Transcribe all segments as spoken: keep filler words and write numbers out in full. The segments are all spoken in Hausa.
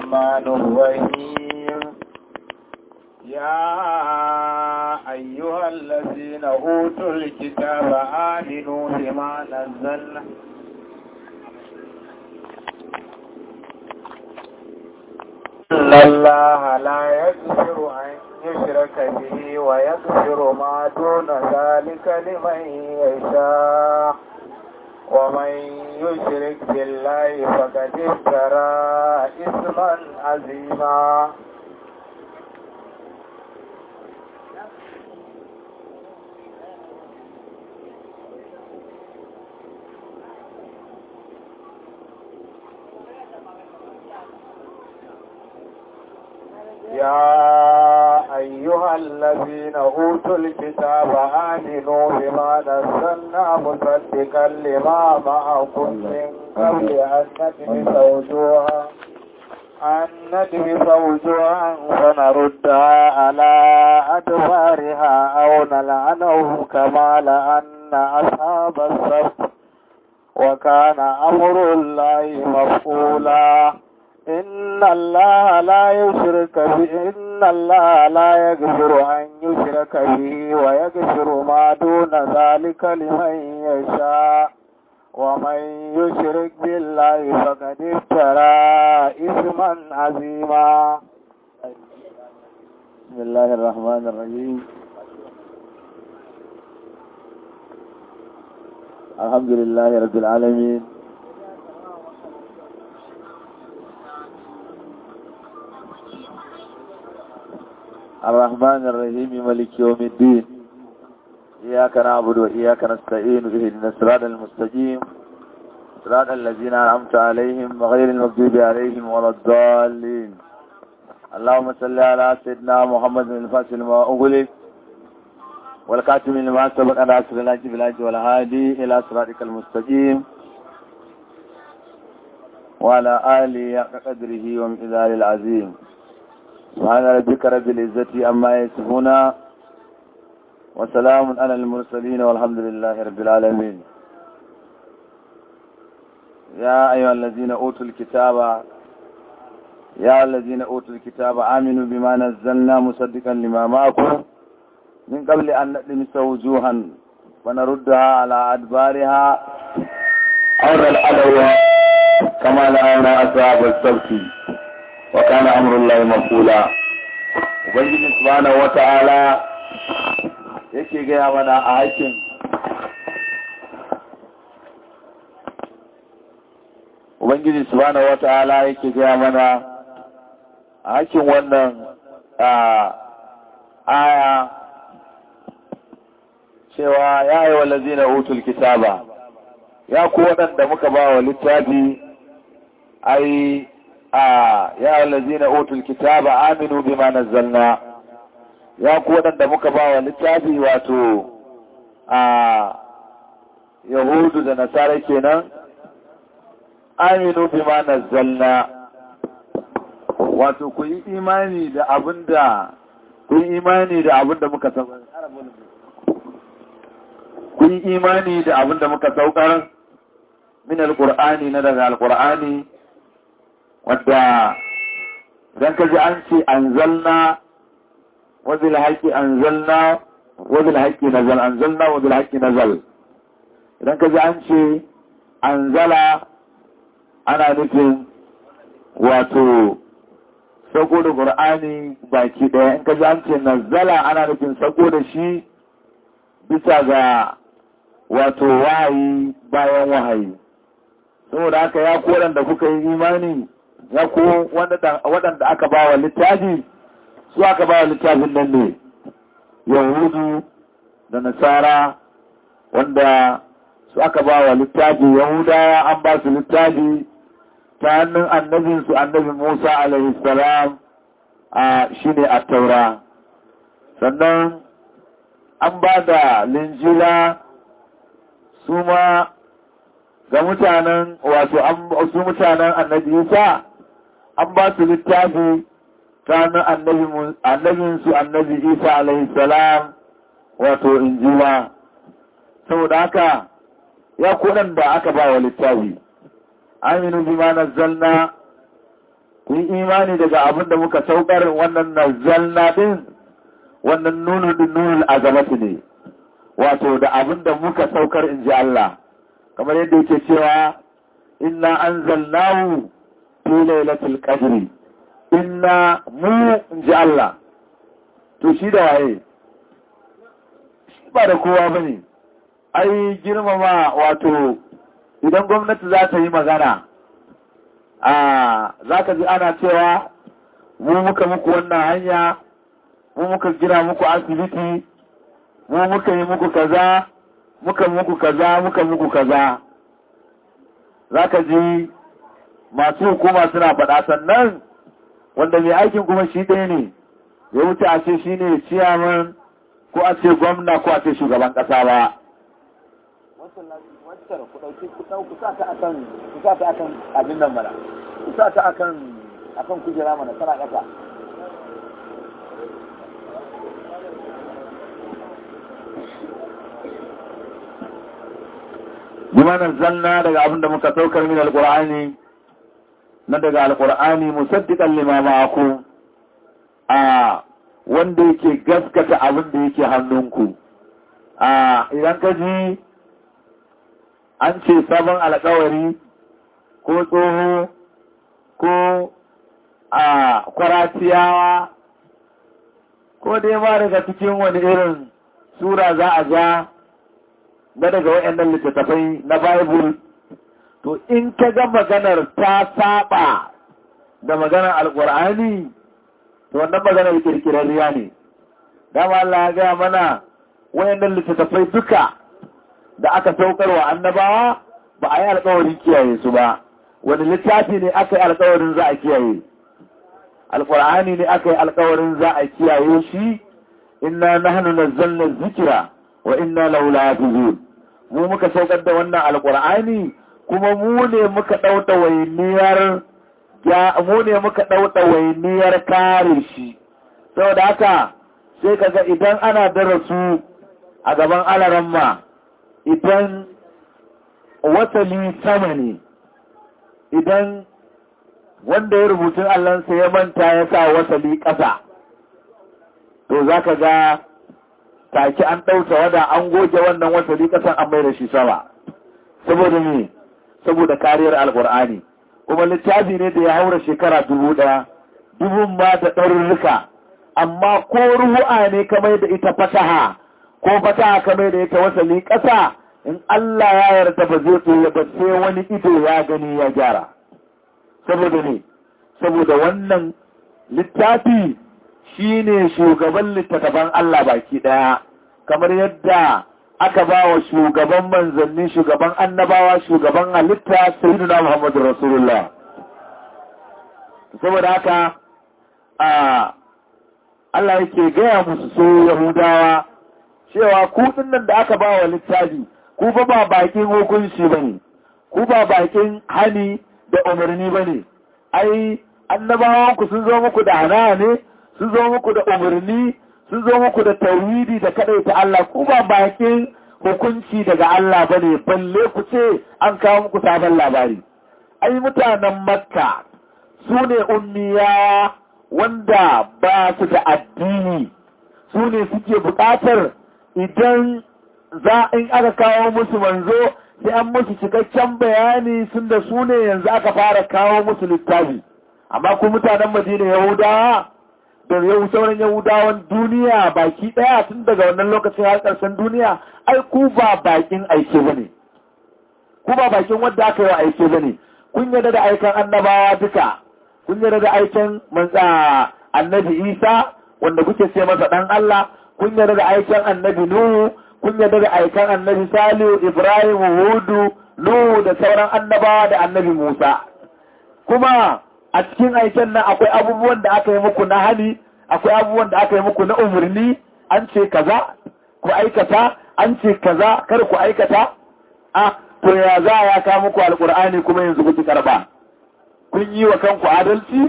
الرحمن الرحيم يا أيها الذين أوتوا الكتاب آمنوا بما نزلنا إن الله لا يغفر أن يشرك به ويغفر ما دون ذلك لمن يشاء ومن يشرك بالله فقد افترى إثما عظيما. يا أيها الذين أوتوا الكتاب آمنوا بما نزلنا مصدقا لما معكم من قبل أن نطمس وجوها أن نطمس وجوها فنردها على أدبارها أو نلعنهم كما لأن أصحاب السبت وكان أمر الله مفعولا. إن الله لا يشرك به إن الله لا يغفر أن يشرك به ويغفر ما دون ذلك لمن يشاء ومن يشرك بالله فقد افترى إثما عظيما. بسم الله الرحمن الرحيم. الحمد لله رب العالمين الرحمن الرحيم مالك يوم الدين إياك نعبد وإياك نستعين اهدنا الصراط المستقيم صراط الذين أنعمت عليهم غير المغضوب عليهم ولا الضالين. اللهم صل على سيدنا محمد الفاتح لما أغلق والكاتم لما سبق على أسر الله بالحج والهادي إلى صراطك المستقيم وعلى آله حق قدره ومقداره العظيم. سبحان ربك رب العزة عما يصفون وسلام على المرسلين والحمد لله رب العالمين. يا أيها الذين أوتوا الكتاب يا الذين أوتوا الكتاب آمنوا بما نزلنا مصدقا لما معكم من قبل أن نطمس وجوها ونردها على أدبارها أو نلعنهم كما لعنا أصحاب السبت وكان أمر الله مفعولا. Ubangiji subhanahu wata'ala yake gaya mana a haƙin Ubangiji subhanahu wata'ala yake gaya mana a haƙin wannan aya cewa ya yi wallazina utul kitaba ya ku waɗanda muka ba wa littafi ai ya allazina utul kitaba aminu bima nazzalna ya ku wadanda muka ba wa littafi wato a yahudu da nasara kenan aminu bima nazzalna wato ku yi imani da abinda ku yi imani da abinda muka saukar ku yi imani da abinda muka saukar min alqur'ani na daga alqur'ani wadda idan ka ji an ce anzalna wazil haƙi anzalna wazil haƙi nazal anzalna wazil haƙi nazal idan ka ji an ce anzala ana nufin wato sako da ƙur'ani baki ɗaya in ka ji an ce nazala ana nufin sako da shi bisa ga wato wahayi bayan wahayi saboda haka ya koran da kuka yi imani ya ko waɗanda aka ba wa littafi su aka ba wa littafin nan ne yahudu da nasara wanda su aka ba wa littafi yahudawa an ba su littafi ta hannun annabinsu annabi musa alaihi salam a shi ne a taura sannan an ba da linjila su ma ga mutanen wato su mutanen annabi isa an ba su littafi ta annabinsu annabi isa alaihi salam wato injila saboda haka ya kudan da aka ba wa littafi aminu bima nazzalna kun imani daga abin da muka saukar wannan nazzalna din wannan nunu din nunul azamati ne wato da abin da muka saukar inji Allah kamar yadda yake cewa inna anzalnahu fi lailatul qadri inna mu inji Allah to shi da waye shi ba da kowa bane ai girmama wato idan gwamnati za ta yi magana a za ka ji ana cewa mu muka muku wannan hanya mu muka gina muku asibiti mu muka yi muku kaza muka muku kaza muka muku kaza za ka ji masu hukuma suna faɗa sannan wanda mai aikin kuma shi ɗaya ne ya wuce a ce shi ne ciyaman ko a ce gwamna ko a ce shugaban ƙasa ba wancan ku ɗauki ku ɗau ku sa ta akan ku sa ta akan abin nan mana ku sa ta akan akan kujera mana tana ƙasa bima nazzalna daga abin da muka saukar min alqur'ani na daga alqur'ani musaddiqan lima ma'akum a wanda yake gaskata abin da yake hannunku a idan ka ji an ce sabon alkawari ko tsoho ko a kwaratiyawa ko dai ma daga cikin wani irin sura za a ja na daga waɗannan littattafai na Bible to in ka ga maganar ta saba da maganar alkur'ani to wannan maganar kirkirarriya ne dama Allah ya gaya mana waɗannan littattafai duka da aka saukar wa annabawa ba a yi alkawarin kiyaye su ba wani littafi ne aka yi alkawarin za a kiyaye alkur'ani ne aka yi alkawarin za a kiyaye shi inna nahnu nazzalna dhikra wa inna lahu lahafizun mu muka saukar da wannan alkur'ani kuma mu ne muka dauta wayniyar ya mu ne muka dauta wayniyar kare shi saboda haka sai kaga idan ana darasu a gaban alaramma idan wasali sama ne idan wanda ya rubutun Allahnsa ya manta ya sa wasali ƙasa to za ka ga take an ɗauta wada an goge wannan wasali ƙasan an mai da shi sama saboda ne saboda kariyar alƙur'ani kuma littafi ne da ya haura shekara dubu ɗaya dubun ma da ɗarurruka amma ko ruhu'a ne kamar da ita fataha ko fataha kamar da ita wasali ƙasa in Allah ya yarda ba zai tsoye ba sai wani ido ya gani ya gyara saboda ne saboda wannan littafi shine shugaban littattafan Allah baki daya kamar yadda aka ba wa shugaban manzanni shugaban annabawa shugaban halitta sayyidina Muhammadu Rasulullah saboda haka a Allah yake gaya musu so Yahudawa cewa ku dinnan da aka ba wa littafi ku ba ba bakin hukunci bane ku ba bakin hani da umarni bane ai annabawan ku sun zo muku da hana ne sun zo muku da umarni sun zo muku da tauhidi da kadaita Allah ku ba bakin hukunci daga Allah bane balle ku ce an kawo muku sabon labari ai mutanen Makka su ne ummiya wanda ba su da addini su ne suke buƙatar idan za in aka kawo musu manzo sai an musu cikakken bayani sun da su ne yanzu aka fara kawo musu littafi amma ku mutanen Madina Yahudawa da yau sauran Yahudawan duniya baki daya tun daga wannan lokacin har ƙarshen duniya ai ku ba bakin aike bane ku ba bakin wanda aka yi wa aike bane kun yarda da aikan annabawa duka kun yarda da aikan manza annabi Isa wanda kuke ce masa dan Allah kun yarda da aikan annabi Nuhu kun yarda da aikan annabi Salihu Ibrahim Hudu Nuhu da sauran annabawa da annabi Musa kuma a cikin aiken nan akwai abubuwan da aka yi muku na hali akwai abubuwan da aka yi muku na umarni an ce kaza ku aikata an ce kaza kar ku aikata a to ya za ya ka muku alkur'ani kuma yanzu kuki karba kun yi wa kanku adalci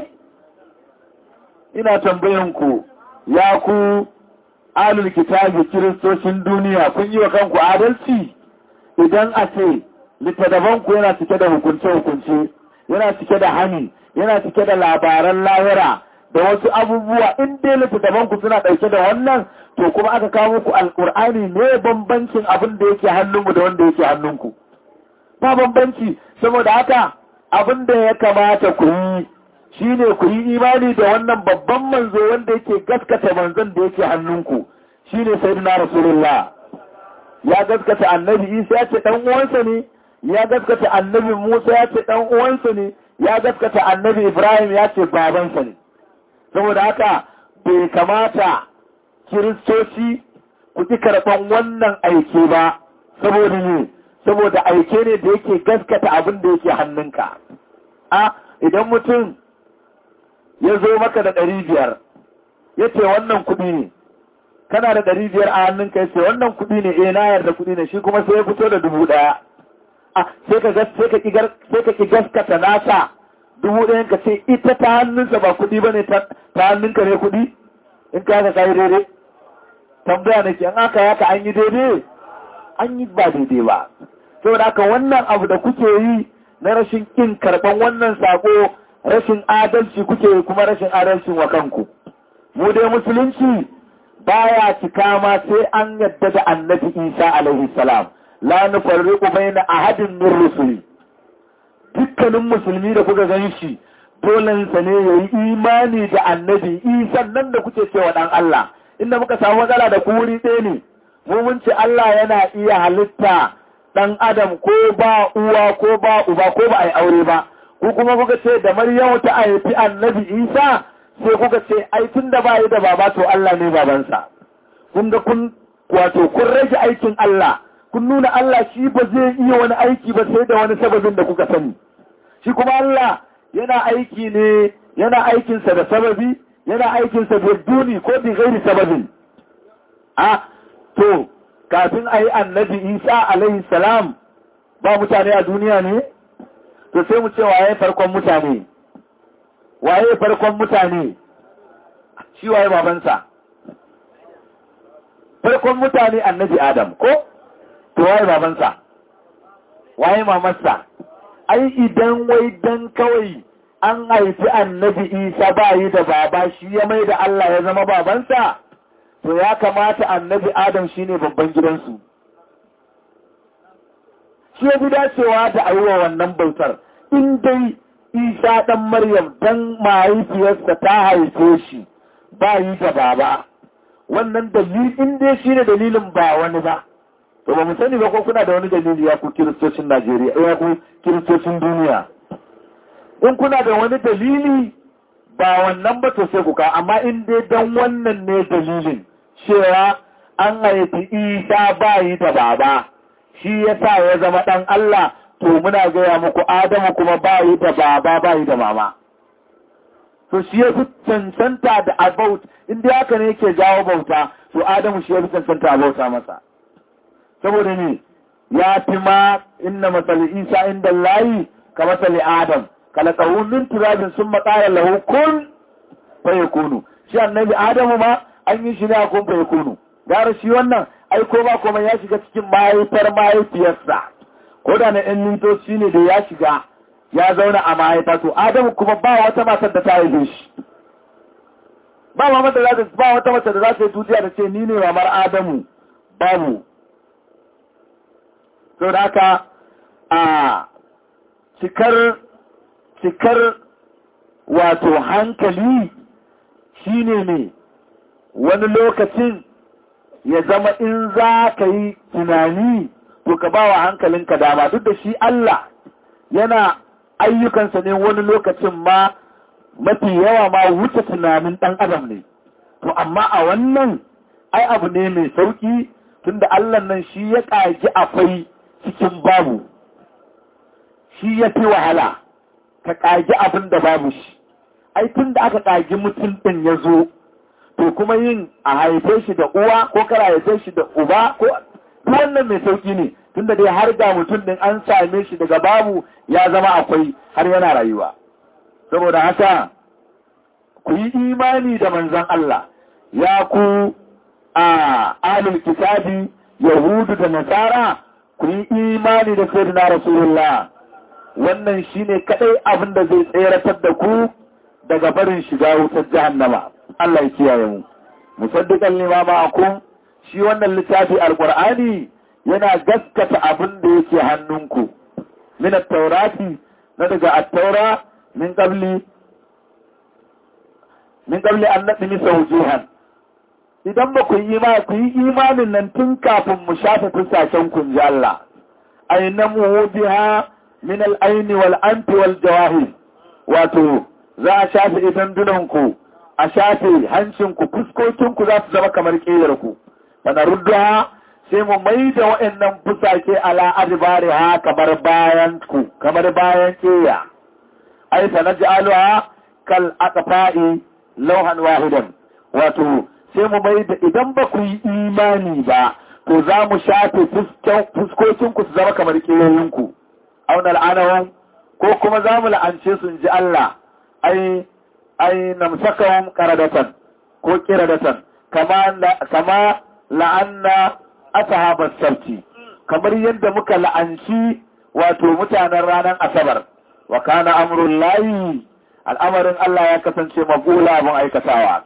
ina tambayan ku ya ku alul kitabi kiristocin duniya kun yi wa kanku adalci idan a ce littattafan ku yana cike da hukunce hukunce yana cike da hani, yana cike da labaran lahira da wasu abubuwa. In dai littattafan ku suna ɗauke da wannan, to kuma aka kawo muku alƙur'ani, ne bambancin abin da yake hannunmu da wanda yake hannunku? Ba bambanci. Saboda haka abin da ya kamata ku yi shine ku yi imani da wannan babban manzo wanda yake gaskata manzon da yake hannunku, shine sayyidina Rasulullah. Ya gaskata annabi Isa ya ce dan uwansa ne, ya gaskata annabi Musa ya ce dan uwansa ne, ya gaskata annabi Ibrahim ya ce babansa ne. Saboda haka bai kamata kiristoci ku ki karɓan wannan aike ba, saboda ne saboda aike ne da yake gaskata abin da yake hannunka. A idan mutum ya zo maka da ɗari biyar ya ce wannan kuɗi ne, kana da ɗari biyar a hannunka ya ce wannan kuɗi ne, eh na yarda kuɗi ne, shi kuma sai ya fito da dubu ɗaya. A sai ka sai ka ki gaskata nasa dubu ɗayan ka ce ita ta hannunsa ba kuɗi ba ne, ta hannunka ne kuɗi? In ka haka kayi daidai? Tambaya nake, an aka yaka an yi daidai? An yi ba daidai ba. Saboda haka wannan abu da kuke yi na rashin kin karɓan wannan sako, rashin adalci kuke kuma rashin adalcin wa kanku. Mu dai musulunci baya cika ma sai an yadda da annabi Isa alaihi salam. La nufarriqu baina ahadin min rusuli. Dukkanin musulmi da kuka gan shi dole sa ne yayi imani da annabi Isa nan da kuke cewa dan Allah. Inda muka samu matsala da ku wuri ɗaya ne. Mu mun ce Allah yana iya halitta dan Adam ko ba uwa ko ba uba ko ba ai aure ba. Ku kuma kuka ce da Maryamu ta haifi annabi Isa, sai kuka ce ai tunda ba yi da baba to Allah ne babansa. Kun ga kun wato kun rage aikin Allah, kun nuna Allah shi ba zai iya wani aiki ba sai da wani sababin da kuka sani. Shi kuma Allah yana aiki ne, yana aikinsa da sababi, yana aikinsa da duni ko bi gairi sababin. A to kafin a yi annabi Isa alaihi salam ba mutane a duniya ne? To sai mu ce waye farkon mutane? Waye farkon mutane? Shi waye babansa? Farkon mutane annabi Adam ko? To waye babansa? Waye mamarsa? Ai idan wai dan kawai an haifi annabi Isa ba yi da baba shi ya mai da Allah ya zama babansa, to ya kamata annabi Adam shine babban gidansu. Shi ya fi dacewa da aiwa wannan bautar. In dai Isa ɗan Maryam dan mahaifiyarsa ta haife shi ba yi da baba, wannan dalilin in dai shi ne dalilin ba wani ba. To ba mu sani ba ko kuna da wani dalili ya ku kiristocin Najeriya, ya ku kiristocin duniya. In kuna da wani dalili ba wannan ba to sai ku ka, amma in dai dan wannan ne dalilin cewa an haifi Isa ba yi da baba, shi yasa ya zama ɗan Allah, to muna gaya muku Adamu kuma ba yi da baba ba yi da mama. To shi ya fi cancanta da about, inda haka ne yake jawo bauta, to Adamu shi ya fi cancanta a bauta masa. Saboda ne, ya fi ma inna masali Isa inda layi ka masali Adam, kala min turabin sun matsayar lahu kun faye kunu. Shi annabi Adamu ma an yi shi ne a kun faye kunu. Gara shi wannan aiko ba kuma ya shiga cikin mahaifar mahaifiyarsa. Ko da na ɗan litoci ne da ya shiga ya zauna a mahaifa, to Adamu kuma ba wata matar da ta haife shi. Ba wata mace da za ta yi duniya da ce ni ne mamar Adamu, babu. Sau da haka a cikar cikar wato hankali shi ne ne wani lokacin ya zama in za ka yi tunani to ka ba wa hankalinka dama, duk da shi Allah yana ayyukansa ne wani lokacin ma mafi yawa ma wuce tunanin ɗan adam ne. To amma a wannan ai abu ne mai sauƙi, tunda Allah nan shi ya ƙagi akwai cikin babu, shi ya fi wahala ka ƙagi abin da babu shi. Ai tun da aka ƙagi mutum ɗin ya zo, to kuma yin a haife shi da uwa ko kara haife shi da uba ko wannan mai sauƙi ne, tunda dai har ga mutum ɗin an same shi daga babu ya zama akwai har yana rayuwa. Saboda haka ku yi imani da manzon Allah, ya ku a alul kitabi Yahudu da Nasara, ku yi imani da Sayyidina Rasulullah wannan shine kadai abin da zai tseratar da ku daga barin shiga wutar jahannama. Allah ya kiyaye mu. Musaddiqan lima ma'akum, shi wannan littafi alqur'ani yana gaskata abin da yake hannunku min at-taurati, na daga at-taura, min qabli min qabli an nadmisa wujuhan. Idan ba ku yi imani ku yi imanin nan tun kafin mu shafe fusashen kun ji Allah. Aynamu biha min al-ayni wal anfi wal jawahir, wato za a shafe idan dunanku, a shafe hancinku, fuskokinku za su zama kamar ƙeyarku. Fana rudduha, sai mu mai da waɗannan fusake ala adibari ha kamar bayan ku, kamar bayan ƙeya. Ai, fa na ji'aluha kal aqfa'i lauhan wahidan. Wato, sai mu mai da idan ba ku yi imani ba, to za mu shafe fuskokinku su zama kamar ƙeyoyinku. Auna la'anahum, ko kuma za mu la'ance su ji Allah. ai ai namsakahum qaradatan ko qiradatan kama kama la'anna ashabas sabti, kamar yadda muka la'anci wato mutanen ranar asabar. Wa kana amrul lahi, al'amarin Allah ya kasance maqula abun aikatawa.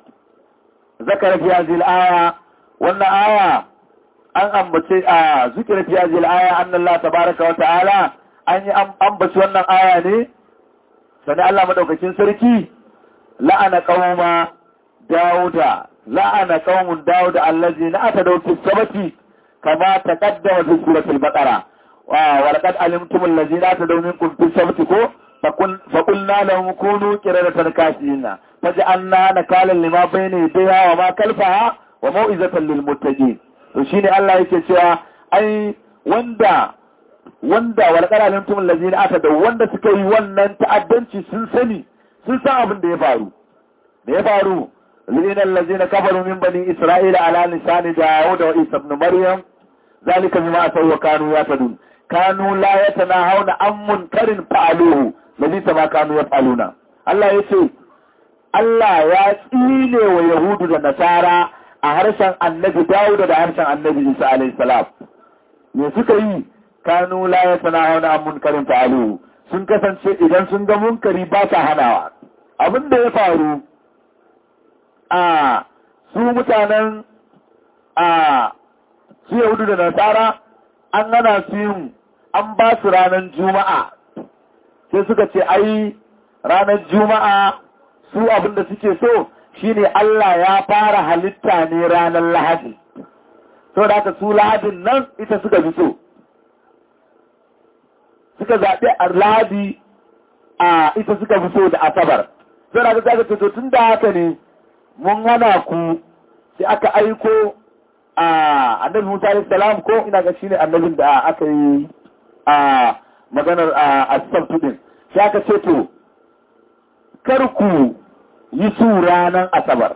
Zakara fi hadhihi al-aya, wannan aya an ambace a zikira fi hadhihi al-aya anna Allah tabaaraka wa ta'ala an yi ambaci wannan aya ne sani Allah madaukakin sarki la'ana qauma dauda la'ana qaumun dauda allazina atadaw fi sabati kama taqaddama fi suratul baqara wa laqad alimtum allazina atadaw minkum fi sabati ko faqulna lahum kunu qiradatan kasina faj'alna nakalan lima bayna yadayha wa ma khalfaha wa mau'izatan lil muttaqin. To shine Allah yake cewa ai wanda wanda walƙar alimtum allazina atadaw, wanda suka yi wannan ta'addanci sun sani, sun san abin da ya faru da ya faru lina allazina kafaru min bani isra'ila ala lisani daud wa isa ibn maryam zalika bima asaw wa kanu yatadun kanu la yatanahawna an munkarin fa'aluhu ladisa ma kanu yaf'aluna. Allah yace Allah ya tsine wa yahudu da nasara a harshen annabi daud da harshen annabi isa alayhi salam. Me suka yi? kanu la yatanahawna an munkarin fa'aluhu, sun kasance idan sun ga munkari ba sa hanawa. Abin da ya faru a su mutanen a su yahudu da nasara, an hana su yin, an ba su ranar juma'a, sai suka ce ai ranar juma'a su abin da suke so shine Allah ya fara halitta ne ranar lahadi, so da haka su lahadin nan ita suka fi so, suka zaɓi a lahadi a ita suka fi so da asabar. Sai da aka ce tun da haka ne mun hana ku, sai aka aiko a annabi Musa alayhi salam, ko ina ga shine annabin da aka yi a maganar a asabtu din, sai aka ce to kar ku yi su ranar asabar,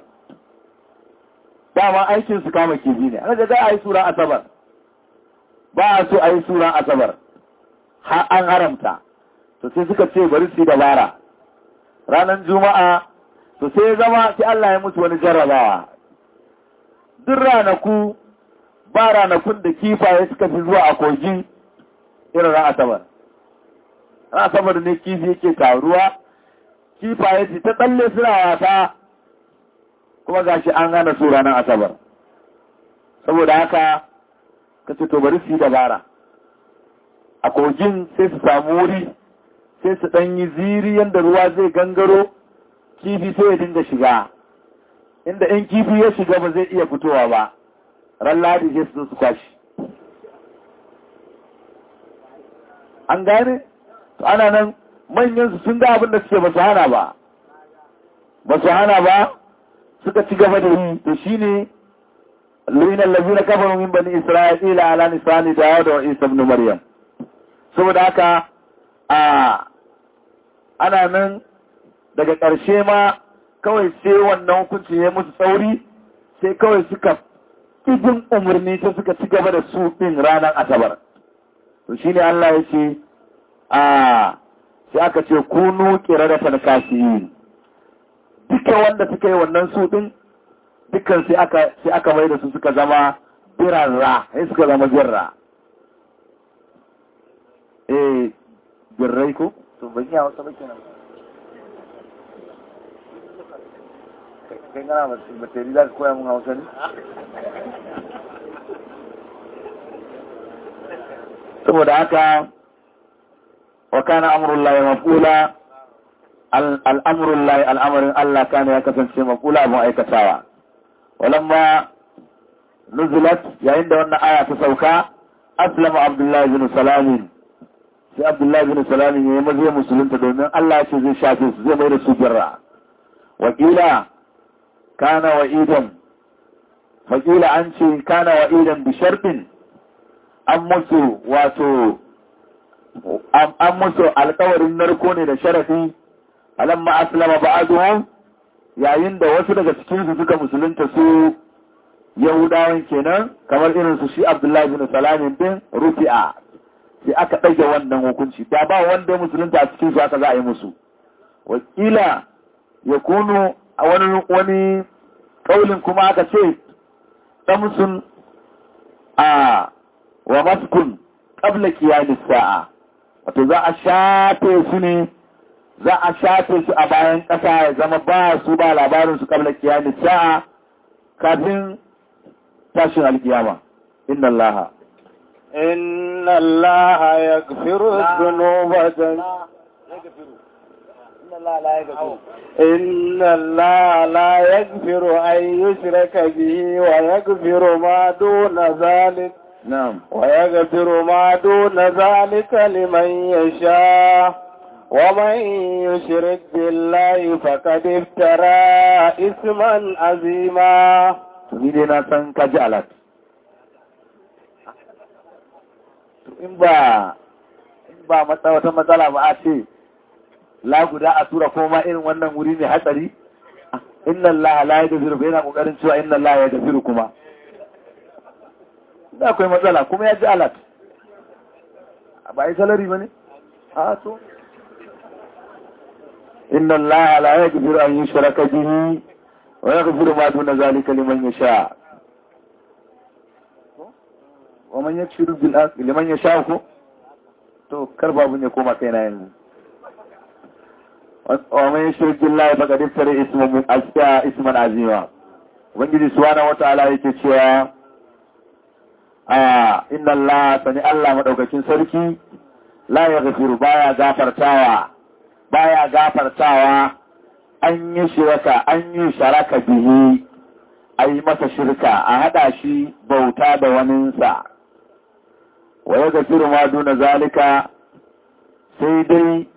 dama aikin su kama kifi ne, ana ga a yi sura asabar, ba a so a yi sura asabar, har an haramta. To sai suka ce bari su yi dabara ranar juma'a, to sai zama sai Allah ya mutu wani jarrabawa. Duk ranaku ba ranakun da kifaye suka fi zuwa a kogi irin ran asabar. Ran asabar ne kifi yake taruwa, kifaye su ta tsalle suna wasa, kuma gashi an hana su ranar asabar. Saboda haka ka ce to bari su yi dabara a kogin, sai su samu wuri, sai su ɗan yi ziri yadda ruwa zai gangaro, kifi sai ya dinga shiga, inda in kifi ya shiga ba zai iya fitowa ba, ran ladi sai su su kwashi. An gane? To ana nan manyan su sun ga abin da suke ba su hana ba, ba su hana ba, suka ci gaba da yi. To shi ne lu'inan lazina kafaru min bani isra'ila ala nisani dawud wa isa ibn maryam. Saboda haka a ana nan daga ƙarshe ma kawai sai wannan hukunci ya musu tsauri, sai kawai suka ibin umarni sai suka ci gaba da su ɗin ranar asabar. To shi ne Allah ya ce a sai aka ce kunu kira da falkasiyin, dukkan wanda suka yi wannan su ɗin dukkan sai aka sai aka mai da su suka zama birarra, sai suka zama birra. eh birrai ko to ban yi hausa ba kenan kai gana batari za ka koya mun hausa ne saboda haka wa kana amrullahi mafula al'amurullahi al'amarin Allah kana ya kasance mafula abin aikatawa walamma nuzulat yayin da wannan aya ta sauka aslama abdullahi bin salamin sai abdullahi bin salamin ya yi mazo musulunta domin Allah ya ce zai shafe su zai mai da su birra wakila kana wa'idan wakila an ce kana wa'idan bi sharfin an musu wato an musu alkawarin narko ne da sharafi alamma aslama ba'aduhum yayin da wasu daga cikin su suka musulunta su yahudawan kenan kamar irin su shi abdullahi bin salamin din rufi'a sai aka ɗage wannan hukunci da ba wanda musulunta a cikin su aka za a yi musu wakila ya kunu a wani wani kaulin kuma aka ce samsun a wa maskun qabla qiyamis sa'a wato za a shafe su ne za a shafe su a bayan ƙasa ya zama ba su ba labarin su qabla qiyamis sa'a kafin tashin alkiyama inna allaha inna allaha yaghfiru dhunuba jami'an إن الله لا يغفر أن يشرك به ويغفر ما دون ذلك نعم ويغفر ما دون ذلك لمن يشاء ومن يشرك بالله فقد افترى إثما عظيما تريدنا سنكجالت in ba in ba wata matsala ba a ce la guda a tura koma irin wannan wuri ne hatsari inna Allah la yaghfiru yana kokarin cewa inna Allah ya gafiru kuma da akwai matsala kuma ya ji alat ba yi salari bane a to inna Allah la yaghfiru an yushraka bihi wa yaghfiru ma duna zalika liman yasha wa man yakfuru bil akhi liman yasha ko to kar babu ne koma kaina yanzu ومن يشرك بالله فقد افترى اسما من اشياء اسما عظيما ubangiji subhanahu wataala yake cewa ah inna Allah sani Allah madaukakin sarki la yaghfiru baya gafartawa baya gafartawa an yi shirka an yi sharaka bihi ayi masa shirka a hada shi bauta da waninsa wa yaghfiru ma duna zalika sai dai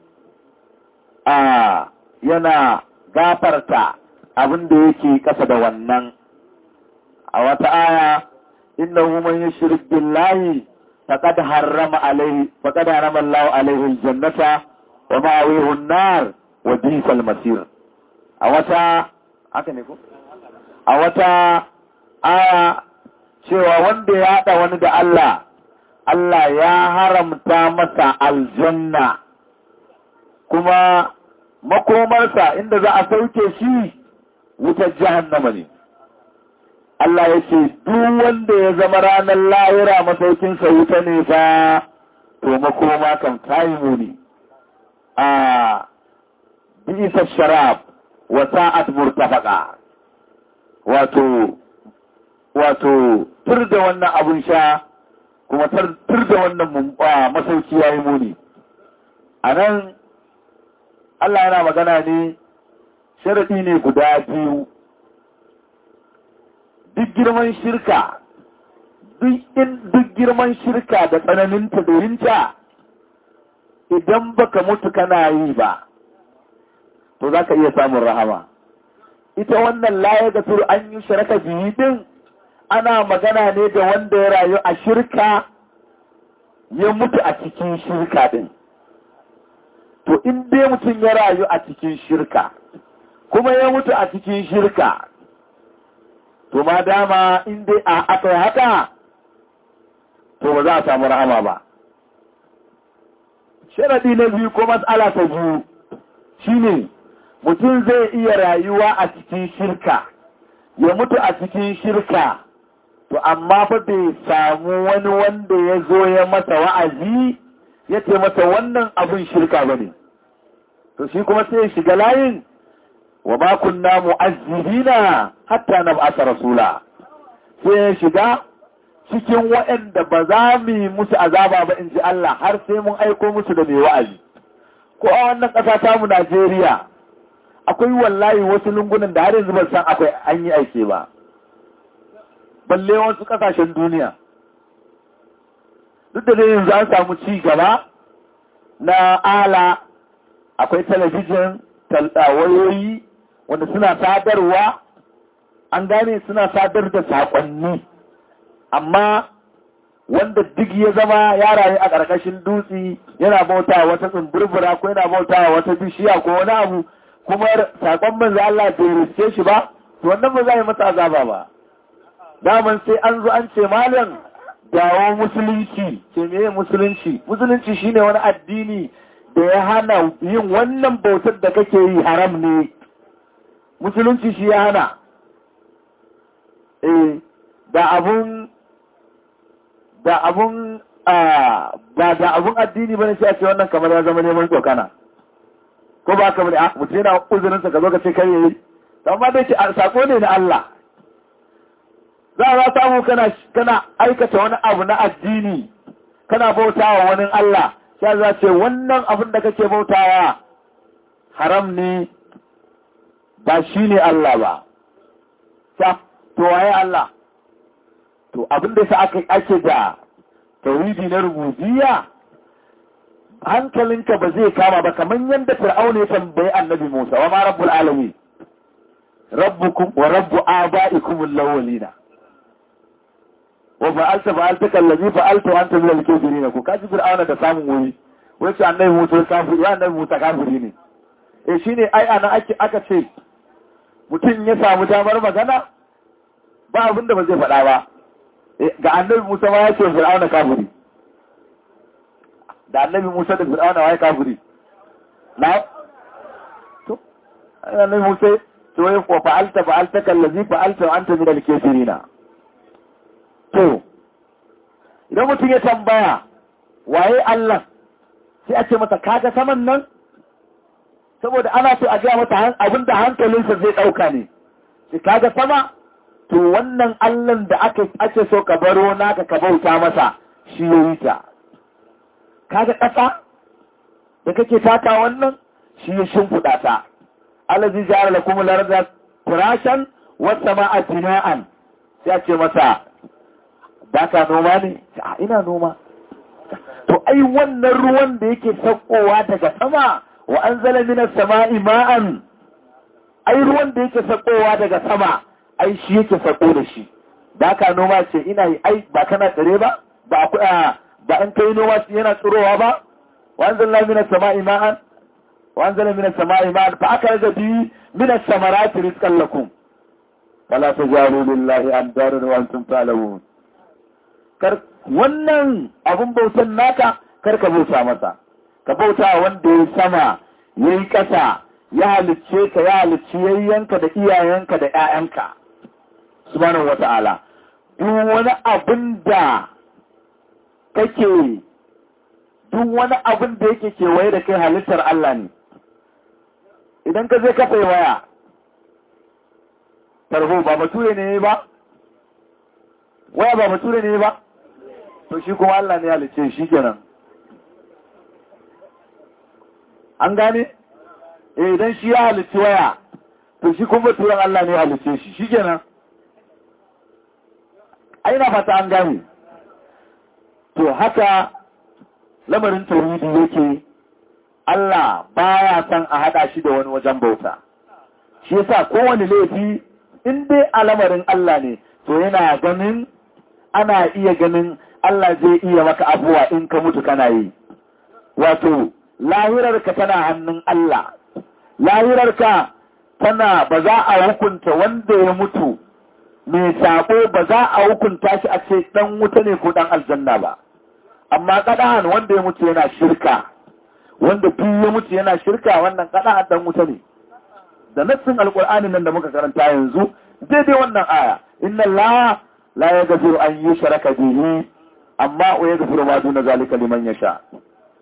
a yana gafarta abin da yake kasa da wannan a wata aya innahu man yushrik billahi faqad harrama alayhi faqad harrama Allahu alayhi aljannata wa ma'awihi an-nar wa bi'sal masir a wata haka ne ko a wata aya cewa wanda ya hada wani da Allah Allah ya haramta masa aljanna kuma makomarsa inda za a sauke shi wutar jahannama ne. Allah ya ce, duk wanda ya zama ranar lahira masaukinsa wuta ne fa, to makoma kan tayi muni. A bisa sharab wa sa'at murtafaka, wato, wato, tur da wannan abun sha, kuma tur da wannan masauki ya yi muni. A nan, Allah yana magana ne sharaɗi ne guda biyu duk girman shirka duk girman shirka da tsananinta dominta idan baka mutu kana yi ba to za ka iya samun rahama ita wannan laye ga turu an yi shirka biyu din ana magana ne da wanda ya rayu a shirka ya mutu a cikin shirka din to in dai mutum ya rayu a cikin shirka kuma ya mutu a cikin shirka to ma dama in dai a aka haka to ba za a samu rahama ba sharadi na biyu ko matsala ta biyu shine mutum zai iya rayuwa a cikin shirka ya mutu a cikin shirka to amma fa bai samu wani wanda ya zo ya masa wa'azi ya ce masa wannan abin shirka bane, to shi kuma sai ya shiga layin wa ma kunna mu'azzibina hatta nab'atha rasula, sai ya shiga cikin waɗanda ba za mu yi musu azaba ba in ji Allah har sai mun aiko musu da mai wa'azi. Ko a wannan ƙasa ta mu Najeriya akwai wallahi wasu lungunan da har yanzu ban san akwai an yi aike ba, balle wasu ƙasashen duniya. Duk da dai yanzu an samu ci gaba na ala, akwai talabijin, wayoyi wanda suna sadarwa, an gane suna sadar da saƙonni, amma wanda duk ya zama ya rayu a ƙarƙashin dutse yana bauta wata tsumburbura ko yana bauta wata bishiya ko wani abu, kuma saƙon manzo Allah bai riske shi ba, to wannan ba za yi masa azaba ba. Daman sai an zo an ce malam dawo musulunci, ce meye musulunci? Musulunci shine wani addini da ya hana yin wannan bautar da kake yi haram ne. Musulunci shi ya hana. Eh, da abun da abun ba da abun addini bane sai a ce wannan kamar ya zama neman tsokana. Ko ba kamar a mutum yana uzurin sa ka zo ka ce kai yayi. Amma dai ce sako ne na Allah. Za a samu kana kana aikata wani abu na addini, kana bautawa wani Allah, sai za ce wannan abin da kake bautawa haram ne, ba shi ne Allah ba. Ta, to waye Allah? To abin da sa aka ake da tauhidi na rububiyya, hankalinka ba zai kama ba, kamar yadda Fir'auna ya tambayi Annabi Musa, wa ma rabbul alamin? Rabbukum wa rabbu abaikum al-awwalina. Wa fa'alta fa'alta kallazi fa'alta wa anta min al-kafirin. Ko kaji Fir'auna da samun wuri, wai ce Annabi Musa kafiri, ya Annabi Musa kafiri ne. Eh shine ai ana ake aka ce mutum ya samu damar magana ba abin da ba zai faɗa ba. Ga Annabi Musa ma ya ce Fir'auna kafiri. Da Annabi Musa da Fir'auna wai kafiri. Na to Annabi Musa to wai ko fa'alta fa'alta kallazi fa'alta wa anta min al-kafirin. To idan mutum ya tambaya waye Allah, sai a ce masa kaga saman nan, saboda ana so a ga mata abinda hankalinsa zai dauka ne. Sai kaga sama, to wannan Allahn da ake ake so ka baro naka ka bauta masa shi yayi ta. Kaga ƙasa da kake taka wannan shi ya shimfiɗa ta. Allazi ja'ala lakum al-ardha firashan was samaa bina'an. Sai a ce masa ba ka noma ne? A ina noma. To ai wannan ruwan da yake saukowa daga sama, wa anzala minas sama'i ma'an. Ai ruwan da yake saukowa daga sama, ai shi yake sako da shi. Ba ka noma ce ina yi, ai ba kana tsare ba? Ba ku ba an kai noma shi yana tsirowa ba? Wa anzala minas sama'i ma'an. Wa anzala minas sama'i ma'an fa akhraja bi minas samarati rizqan lakum. Fala tajalu lillahi andaran wa antum ta'lamun. Kar wannan abun bautan naka kar ka bauta masa, ka bauta wanda ya sama ya yi ƙasa ya halicce ka ya halicci yayyanka da iyayenka da ƴaƴanka subhanahu wata'ala. Duk wani abin da kake duk wani abin da yake kewaye da kai halittar Allah ne. Idan ka je ka sai waya tarho ba bature ne ba waya ba bature ne ba to shi kuma Allah ne ya halice shi kenan. An gane? Eh idan shi ya halice waya to shi kuma baturen Allah ne ya halice shi shi kenan. Ai na fata an gane. To haka lamarin tauhidi yake, Allah baya son a hada shi da wani wajen bauta. Shi yasa kowane laifi in dai a lamarin Allah ne to yana ganin ana iya ganin Allah zai iya maka abuwa in ka mutu kana yi. Wato, lahirarka tana hannun Allah, lahirarka tana ba za a hukunta wanda ya mutu mai sako ba za a hukunta shi a ce ɗan wuta ne ko ɗan aljanna ba. Amma ƙada'an wanda ya mutu yana shirka, wanda biyu ya mutu yana shirka wannan ƙada'an ɗan wuta ne. Da nassin alƙur'ani nan da muka karanta yanzu, daidai wannan aya, inna Allah la ya gafiru an yi sharaka bihi amma wa ya gafiru ma duna zalika liman yasha.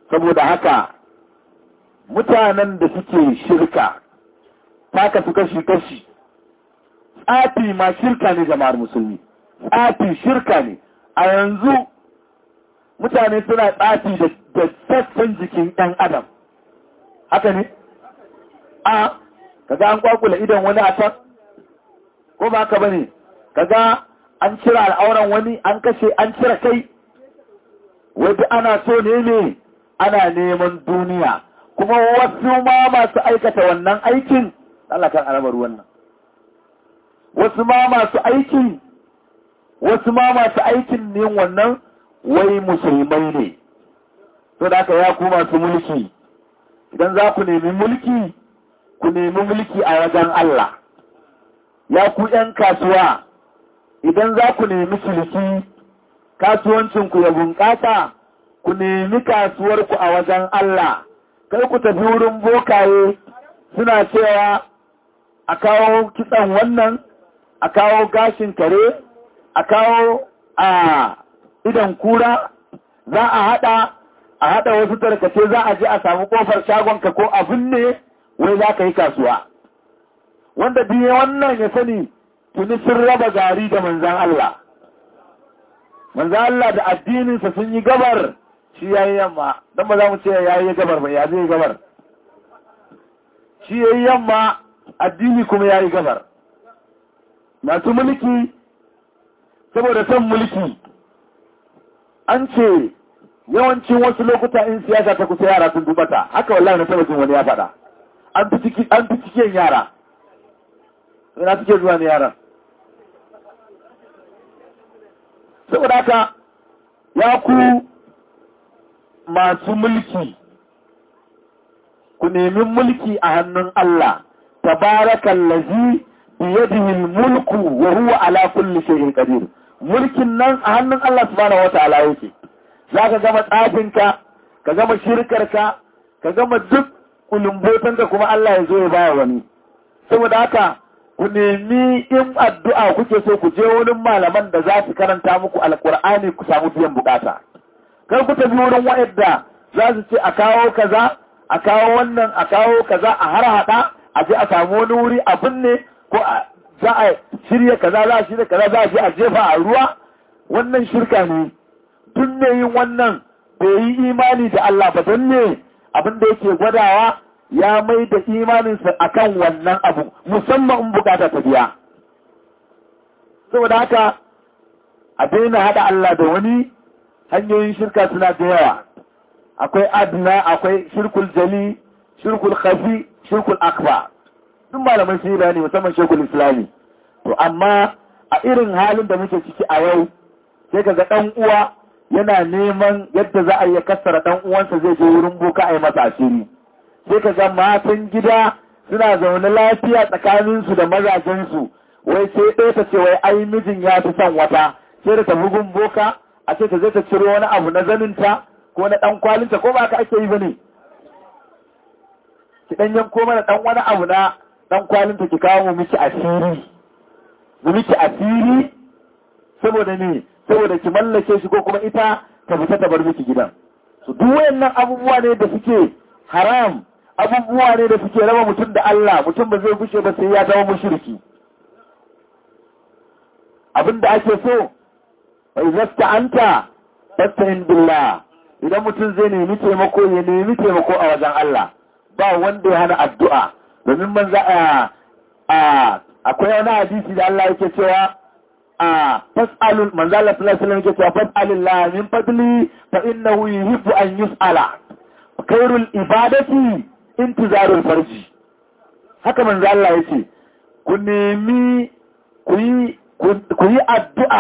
saboda haka mutanen da suke shirka ta kasu kashi-kashi, tsafi ma shirka ne jama'ar musulmi, tsafi shirka ne. A yanzu mutane suna tsafi da sassan jikin ɗan adam, haka ne? A kaga an kwakula idan wani a can, ko ba haka bane? Kaga an cire al'auran wani, an kashe, an cire kai, wadda ana so ne ne ana neman duniya, kuma wasu ma masu aikata wannan aikin, Allah kan alamar wannan. Wasu ma masu aikin, wasu ma masu aikin ne wannan wai musulmai ne. To da aka ya ku masu mulki, idan za ku nemi mulki, ku nemi mulki a wajen Allah. Ya ku ‘yan kasuwa, idan za ku nemi sulki, kasuwancinku ya bunƙasa, ku nemi kasuwarku a wajen Allah. Kai ku tafi wurin bokaye suna cewa a kawo kitsan wannan, a kawo gashin kare, a kawo a idan kura, za a haɗa, a haɗa wasu tarkace za a je a samu ƙofar shagonka ko abin ne wai za ka yi kasuwa. Wanda biye wannan ya sani tuni sun raba gari da manzan Allah. Manzan Allah da addininsa sun yi gabar, shi ya yi yamma, don ba za mu ce ya yi gabar ba, ya zai yi gabar. Shi ya yi yamma, addini kuma ya yi gabar. Masu mulki, saboda son mulki, an ce yawancin wasu lokuta in siyasa ta kusa yara sun dubata, haka wallahi na tabbacin wani ya faɗa. An fi cikin yara, ina suke zuwa ne yaran. Saboda haka, ya ku masu mulki, ku nemi mulki a hannun Allah, tabarakan lazi biyadihi mulku wa huwa ala kulli shay'in qadir. Mulkin nan a hannun Allah subhanahu wata'ala yake. Zaka gama tsafinka, ka gama shirkarka, ka gama duk kulumbotanka kuma Allah ya zo ya baya wani. Saboda haka ku nemi in addu'a kuke so ku je wurin malaman da za su karanta muku alqur'ani ku samu biyan bukata. Kar ku tafi wurin wa'idda za su ce a kawo kaza, a kawo wannan, a kawo kaza, a har hada, a je a samu wani wuri abin ne ko za a shirya kaza, za a shirya kaza, za a je a jefa a ruwa. Wannan shirka ne. Duk ne yin wannan bai yi imani da Allah ba, don ne abin da yake gwadawa ya mai da imaninsa akan wannan abu, musamman in bukata ta biya. Saboda haka a daina haɗa Allah da wani. Hanyoyin shirka suna da yawa, akwai adna, akwai shirkul jali, shirkul khafi, shirkul akba. Duk malamai sun yi bayani musamman shirkul islami. To amma a irin halin da muke ciki a yau, sai kaga ɗan uwa yana neman yadda za a yi kassara ɗan uwansa zai je wurin boka a yi masa asiri. Sai kaga matan gida suna zaune lafiya tsakaninsu da mazajensu, wai sai ɗaya ta ce wai ai mijin ya fi son wata, sai da ta bugun boka a ce ta zai ta ciro wani abu na zaninta ko na ɗan kwalinta, ko ba ka ake yi ba ne? Ki ɗan yanko mana ɗan wani abu na ɗan kwalinta ki kawo mu miki asiri. Mu miki asiri saboda ne, saboda ki mallake shi ko kuma ita ta fita ta bar miki gidan. Su duk wayannan abubuwa ne da suke haram, abubuwa ne da suke raba mutum da Allah, mutum ba zai gushe ba sai ya zama mushriki. Abin da ake so, izasta anta fasta'in billah. Idan mutum zai nemi taimako ya nemi taimako a wajen Allah, ba wanda ya hana addu'a. Domin man za a akwai wani hadisi da Allah yake cewa a fas'alul manzo Allah sallallahu alaihi wasallam yake cewa fas'alillah min fadli fa innahu yuhibbu an yus'ala. Khairul ibadati intizarul farji. Haka manzo Allah yake ku nemi ku yi ku yi addu'a,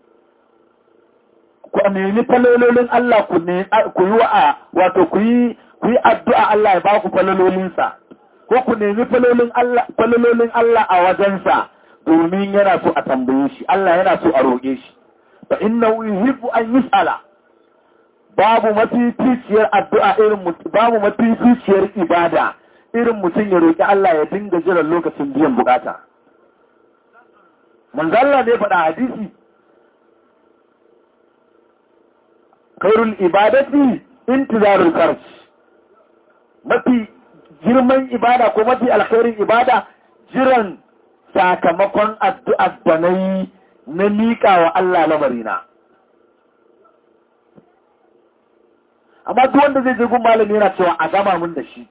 ku nemi falololin Allah, ku yi wa'a, wato ku yi addu'a Allah ya ba ku falololinsa, ko ku nemi falololin Allah a wajensa, domin yana so a tambaye shi, Allah yana so a roƙe shi. Fa inna yuhibbu an yus'ala. Babu mafificiyar addu'a irin mutum, babu mafificiyar ibada irin mutum ya roƙi Allah ya dinga jiran lokacin biyan bukata. Manzo Allah ne faɗa hadisi, khairul ibadati intizarul farj, mafi girman ibada ko mafi alkhairin ibada jiran sakamakon addu'ar da na yi na miƙa wa Allah lamarina. Amma duk wanda zai je gun malami yana cewa a gama mun da shi,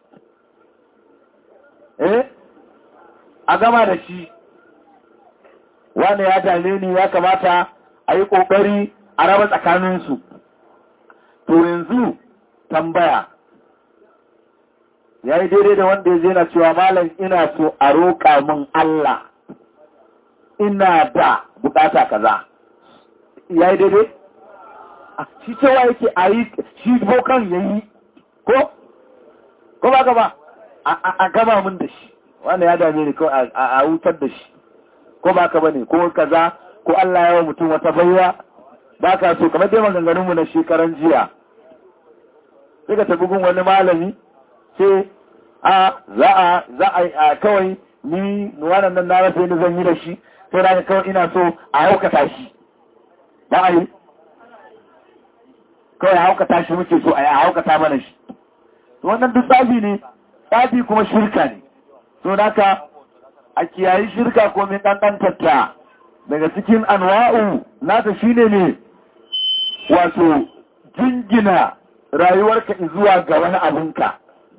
eh, a gama da shi, wani ya dame ni ya kamata a yi ƙoƙari a raba tsakaninsu. To yanzu tambaya, ya yi daidai da wanda ya je na cewa malam ina so a roƙa min Allah, ina da bukata kaza. Ya yi daidai? Shi cewa yake a yi shi bokan ya yi, ko? Ko ba gaba? A gama min da shi, wanda ya dame ni ko a wutar da shi, ko ba ka ba ne, ko kaza, ko Allah ya wa mutum wata baiwa, ba ka so, kamar dai maganganunmu na shekaran jiya. Sai ka tafi gun wani malami, sai a za a za a kawai ni wannan nan na rasa ni zan yi da shi, sai da kawai ina so a haukata shi. Ba a yi? Kawai a haukata shi muke so a yi a haukata mana shi. Wannan duk tsafi ne, tsafi kuma shirka ne. So naka a kiyayi shirka ko mai ɗanɗantarta daga cikin anwa'u nata shine ne wato jingina rayuwarka zuwa ga wani abinka.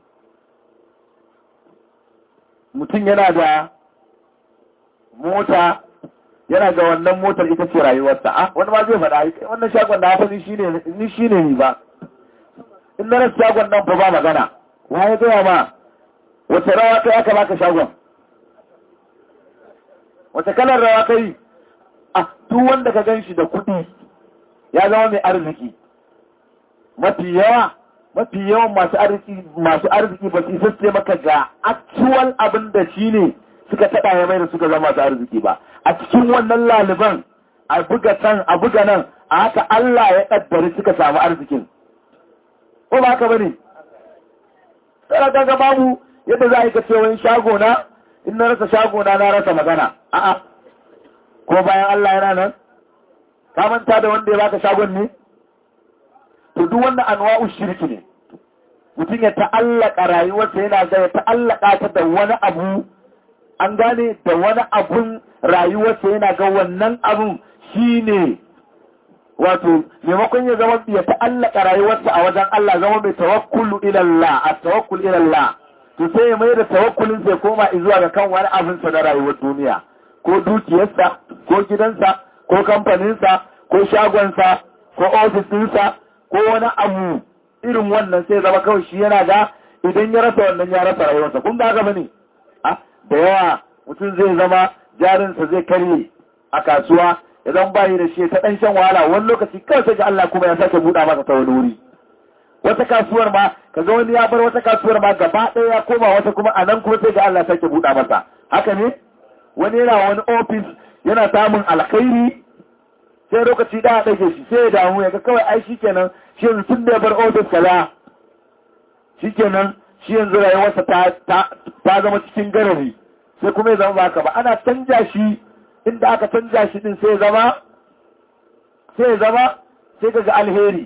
Mutum yana da mota, yana ga wannan motar ita ce rayuwarsa. Ah, wani ma zai faɗa, wannan shagon da hafa ni shi ne ni ba. In na rasu shagon nan fa ba magana, wa ya gaya ma, wace rawa kai aka baka shagon? Wace kalar rawa kai? Ah, duk wanda ka gan shi da kuɗi ya zama mai arziki. Mafi yawa, mafi yawan masu arziki masu arziki ba su isa maka ga actual abin da shi ne suka taɓa ya mai da suka zama masu arziki ba. A cikin wannan laliban a buga can a buga nan a haka Allah ya ƙaddari suka samu arzikin. Ko ba haka bane? Sai ka ga babu yadda za a yi ka ce wani shago na in na rasa shago na na rasa magana. A'a. Ko bayan Allah yana nan? Ka manta da wanda ya baka shagon ne? To duk wannan anwa'u shirki ne. Mutum ya ta'allaka rayuwarsa yana ga ya ta'allaka ta da wani abu, an gane da wani abun rayuwarsa yana ga wannan abun shine wato maimakon ya zama ya ta'allaka rayuwarsa a wajen Allah zama mai tawakkulu ila Allah, at-tawakkul ila Allah. To sai ya mai da tawakkulin sai koma zuwa ga kan wani abin sa na rayuwar duniya, ko dukiyarsa, ko gidansa, ko kamfaninsa, ko shagonsa, ko ofisinsa, ko wani abu irin wannan sai zama kawai shi yana ga idan ya rasa wannan ya rasa rayuwarsa. Kun ga gaba ne? Ah, da yawa mutum zai zama jarinsa zai karye a kasuwa idan bayi da shi ta ɗan shan wahala wani lokaci kawai sai ga Allah kuma ya sake buɗa masa ta wani wuri. Wata kasuwar ma kaga wani ya bar wata kasuwar ma gaba ɗaya ya koma wata kuma a nan kuma sai ga Allah sake buɗa masa. Haka ne? Wani yana wani ofis yana samun alkhairi sai lokaci da a ɗage shi sai ya damu ya ga kawai ai shi kenan shi yanzu tun da ya bar ofis kaza shi kenan shi yanzu rayuwarsa ta zama cikin garari sai kuma ya zama baka ba ana canja shi inda aka canja shi din sai ya zama sai ya zama sai ga alheri.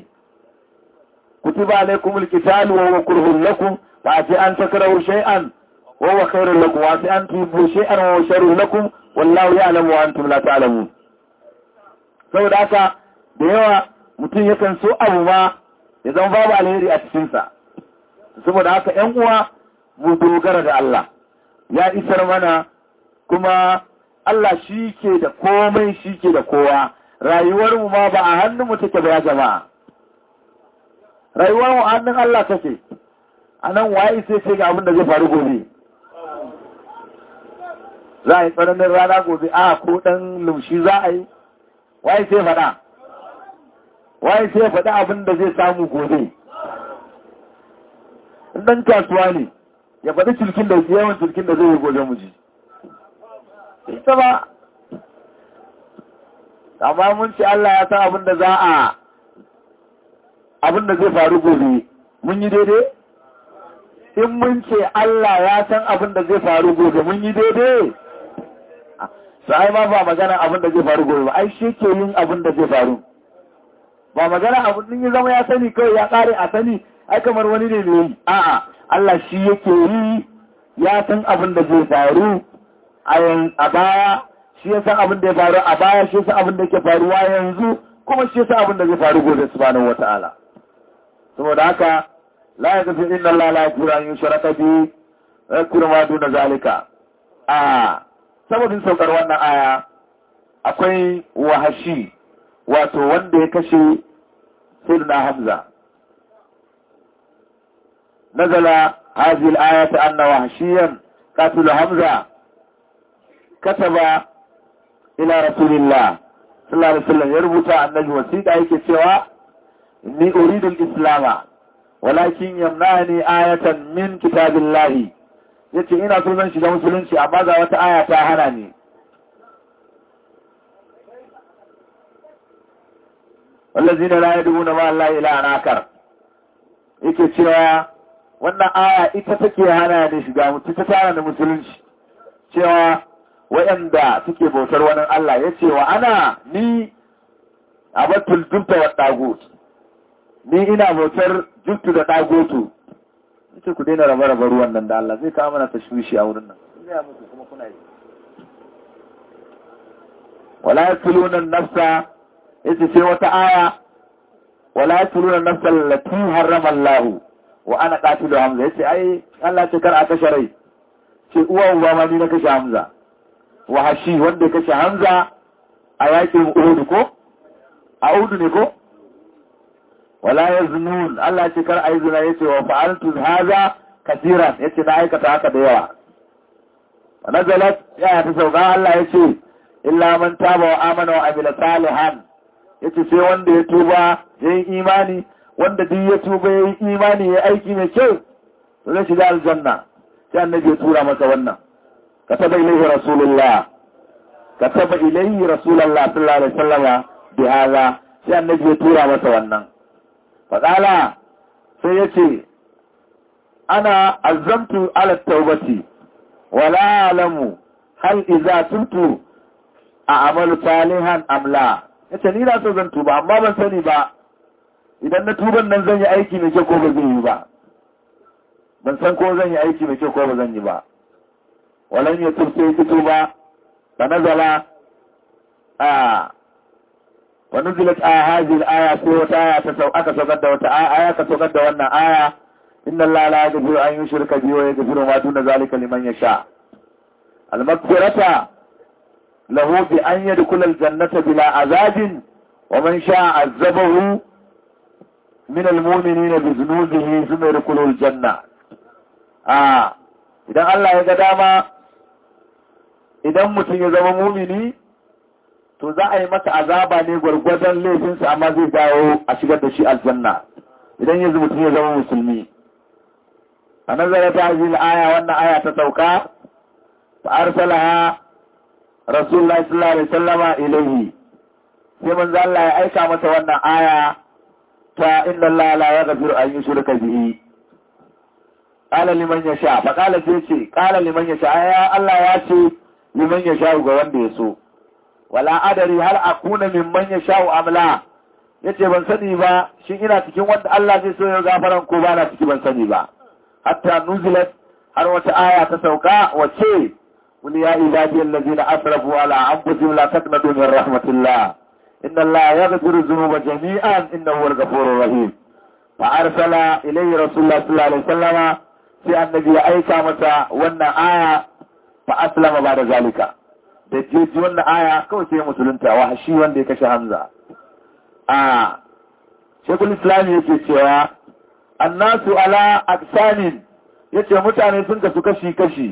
kutiba alaikumul qitalu wa huwa kurhun lakum fa ati an takrahu shay'an wa huwa khairun lakum wa ati an tuhibbu shay'an wa huwa sharrun lakum wallahu ya'lamu wa antum la ta'lamun. Saboda haka da yawa mutum yakan so abu ma ya zama babu alheri a cikinsa. Saboda haka ‘yan uwa mu dogara da Allah ya isar mana, kuma Allah shi ke da komai shi ke da kowa. Rayuwarmu ma ba a hannunmu take ba ya jama'a. Rayuwarmu a hannun Allah take, a nan waye sai ce ga abin da zai faru gobe. Za a yi tsananin rana gobe, a ko ɗan lumshi za a yi. Waye sai faɗa? Waye sai faɗa abin da zai samu gobe? Ɗan kasuwa ne, ya faɗi cilkin da yawan cilkin da zai yi gobe mu ji. Ita ba, amma mun ce Allah ya san abin da za a, abin da zai faru gobe, mun yi daidai? In mun ce Allah ya san abin da zai faru gobe, mun yi daidai? Sai ma ba magana abin da zai faru gobe ba, ai shi ke yin abin da zai faru. ba magana abu din ya zama ya sani kawai ya kare a sani ai kamar wani ne mai yi a'a Allah shi yake yi ya san abin da zai faru a baya shi ya san abin da ya faru a baya shi ya san abin da yake faruwa yanzu kuma shi ya san abin da zai faru gobe subhanahu wata'ala saboda haka la yaghfiru inna Allah la yaghfiru an yushraka bihi wa yaghfiru ma duna zalika a sababin saukar wannan aya akwai wahashi wato wanda ya kashe sayyidina Hamza nazala hadhihi al-ayatu anna wahshiyan qatil Hamza kataba ila rasulillah sallallahu alaihi wasallam ya rubuta annabi wasiqa yake cewa inni uridu al-islama walakin yamnani ayatan min kitabillahi yace ina so zan shiga musulunci amma ga wata aya ta hana ni wallazina la yad'una ma Allah ila anakar yake cewa wannan aya ita take hana ni shiga mutu ta tana da musulunci cewa wayanda suke bautar wani Allah yace wa ana ni abatul jubta wa tagut ni ina bautar jubtu da tagutu yace ku daina raba raba ruwan nan da Allah zai kawo mana tashwishi a wurin nan ina muku kuma kuna yi wala yatluna an-nafsa yace sai wata aya wala yatluna an-nafsa allati harrama Allah wa ana qatilu Hamza yace ai Allah ce kar a kashe rai ce uwa uba ma ni na kashe Hamza wa hashi wanda ya kashe Hamza a yakin Uhud ko a Uhud ne ko wala yaznun Allah ce kar ai zina yace wa fa'altu hadha katiran yace na aikata haka da yawa nazalat ya ta sauka Allah yace illa man taba wa amana wa amila salihan yace sai wanda ya tuba yayi imani wanda duk ya tuba yayi imani yayi aiki mai kyau to zai shiga aljanna sai annabi ya tura masa wannan kataba ilayhi rasulullah kataba ilayhi rasulullah sallallahu alaihi wasallam bi hada sai annabi ya tura masa wannan fadala sai yace ana azamtu ala tawbati wala alamu hal idza tuntu a amalu salihan amla yace ni na so zan tuba amma ban sani ba idan na tuban nan zan yi aiki mai kyau ko ba zan yi ba ban san ko zan yi aiki mai kyau ko ba zan yi ba walan ya tubse ki tuba fa nazala a wa nazalat hadhihi al-aya sai wata aya ta sau aka saukar da wata aya ka saukar da wannan aya inna allaha la yaghfiru an yushraka bihi wa yaghfiru ma duna zalika liman yasha al-maghfirata له بأن يدخل الجنة بلا عذاب ومن شاء عذبه من المؤمنين بذنوبه ثم يدخل الجنة آه إذا الله يقدام إذا متن يزم مؤمني to za a yi masa azaba ne gwargwadon laifinsa amma zai dawo a shigar da shi aljanna idan yanzu mutum ya zama musulmi a nazarar ta hajji aya wannan aya ta sauka fa arsalaha Rasulullah sallallahu alaihi wasallama ilaihi sai manzo Allah ya aika masa wannan aya ta inna Allah la yaghfiru an yushraka bihi qala liman yasha fa qala sai ce qala liman yasha ya Allah ya ce liman yasha ga wanda ya so wala adari hal akuna mimman yasha amla yace ban sani ba shin ina cikin wanda Allah zai so ya gafaran ko ba na ciki ban sani ba hatta nuzilat har wata aya ta sauka wace قل يا عبادي الذين أسرفوا على أنفسهم لا تقنطوا من رحمة الله إن الله يغفر الذنوب جميعا إنه هو الغفور الرحيم فأرسل إليه رسول الله صلى الله عليه وسلم في النبي أيكا متى وانا آية فأسلم بعد ذلك دجيج وانا آية كو سي مسلمتا وحشي وانا كش حمزة آه شيخ الإسلام يكي الناس على أقسام يكي متعني سنك سكشي كشي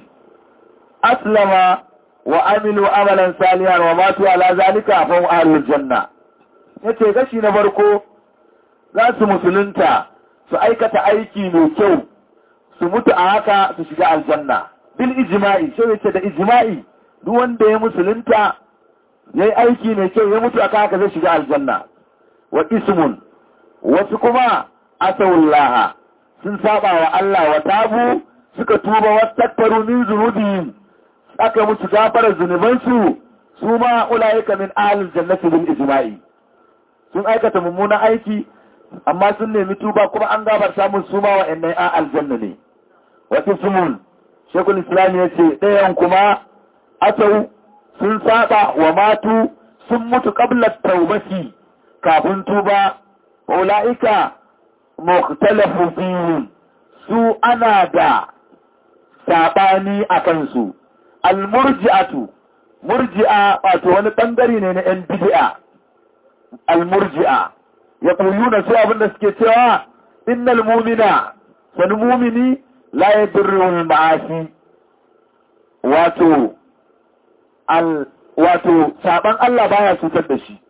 aslama wa amilu amalan salihan wa matu ala zalika fa hum ahlul janna yace gashi na farko za su musulunta su aikata aiki mai kyau su mutu a haka su shiga aljanna bil ijma'i sai yace da ijma'i duk wanda ya musulunta yayi aiki mai kyau ya mutu aka haka zai shiga aljanna wa ismun wasu kuma asawullaha sun saba wa Allah wa tabu suka tuba wastakbaru min zunubihim aka musu gafarar zunubansu su ma ulaika min ahlil jannati bil ijma'i sun aikata mummunan aiki amma sun nemi tuba kuma an gabarta musu su ma wa'annan a aljanna ne. Wata sumun Shekul Islam ya ce ɗayan kuma atau sun saba wa matu sun mutu qabla taubati kafin tuba, ulaika mukhtalafu fihim su ana da sabani a kansu. Al-murji'atu murji'a wato wani bangare ne na yan bid'a. Al-murji'a yaquluna su abinda suke cewa innal mu'mina sanu mu'mini la yadurru al-ma'asi wato al wato saban Allah baya cutar da shi.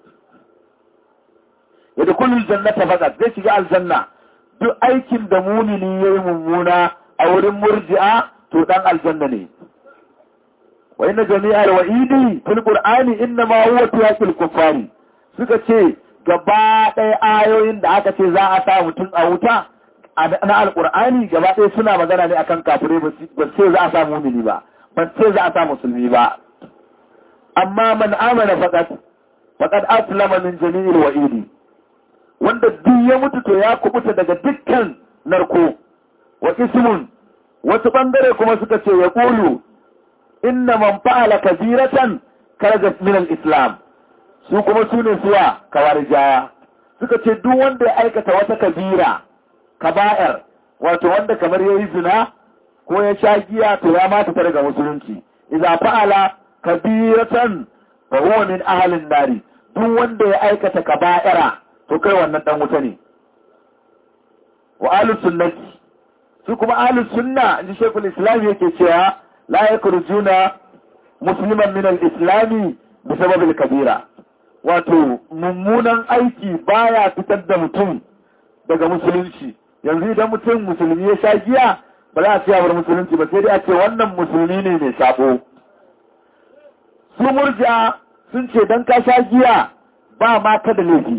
Yadda kullum jannata faqat zai shiga aljanna duk aikin da mumini yayi mummuna a wurin murji'a to dan aljanna ne. Wa inna jami'al wa'idi fil qur'ani inna ma huwa tiyaqil kuffari suka ce gaba ɗaya ayoyin da aka ce za a sa mutum a wuta na alqur'ani gaba ɗaya suna magana ne akan kafirai ba sai za a sa mumini ba ba sai za a sa musulmi ba. Amma man amana faqat faqad aslama min jami'il wa'idi wanda duk ya mutu to ya kubuta daga dukkan narko. Wa ismun wasu bangare kuma suka ce ya qulu inna man fa'ala kabiratan karaja min al-islam su kuma sune suwa kawarijaya suka ce duk wanda ya aikata wata kabira kaba'ir wato wanda kamar yayi zina ko ya sha giya to ya mata daga musulunci. Idza fa'ala kabiratan fa huwa min ahli an-nari duk wanda ya aikata kaba'ira to kai wannan dan wuta ne. Wa ahlus sunnati su kuma ahlus sunna inji Sheikhul Islam yake cewa la yakrujuna musliman min al-islam bi sabab al-kabira wato mummunan aiki baya fitar da mutum daga musulunci. Yanzu idan mutum musulmi ya sha giya ba za a ce bar musulunci ba sai dai a ce wannan musulmi ne mai sabo. Su murja sun ce dan ka sha giya ba ma ka da laifi.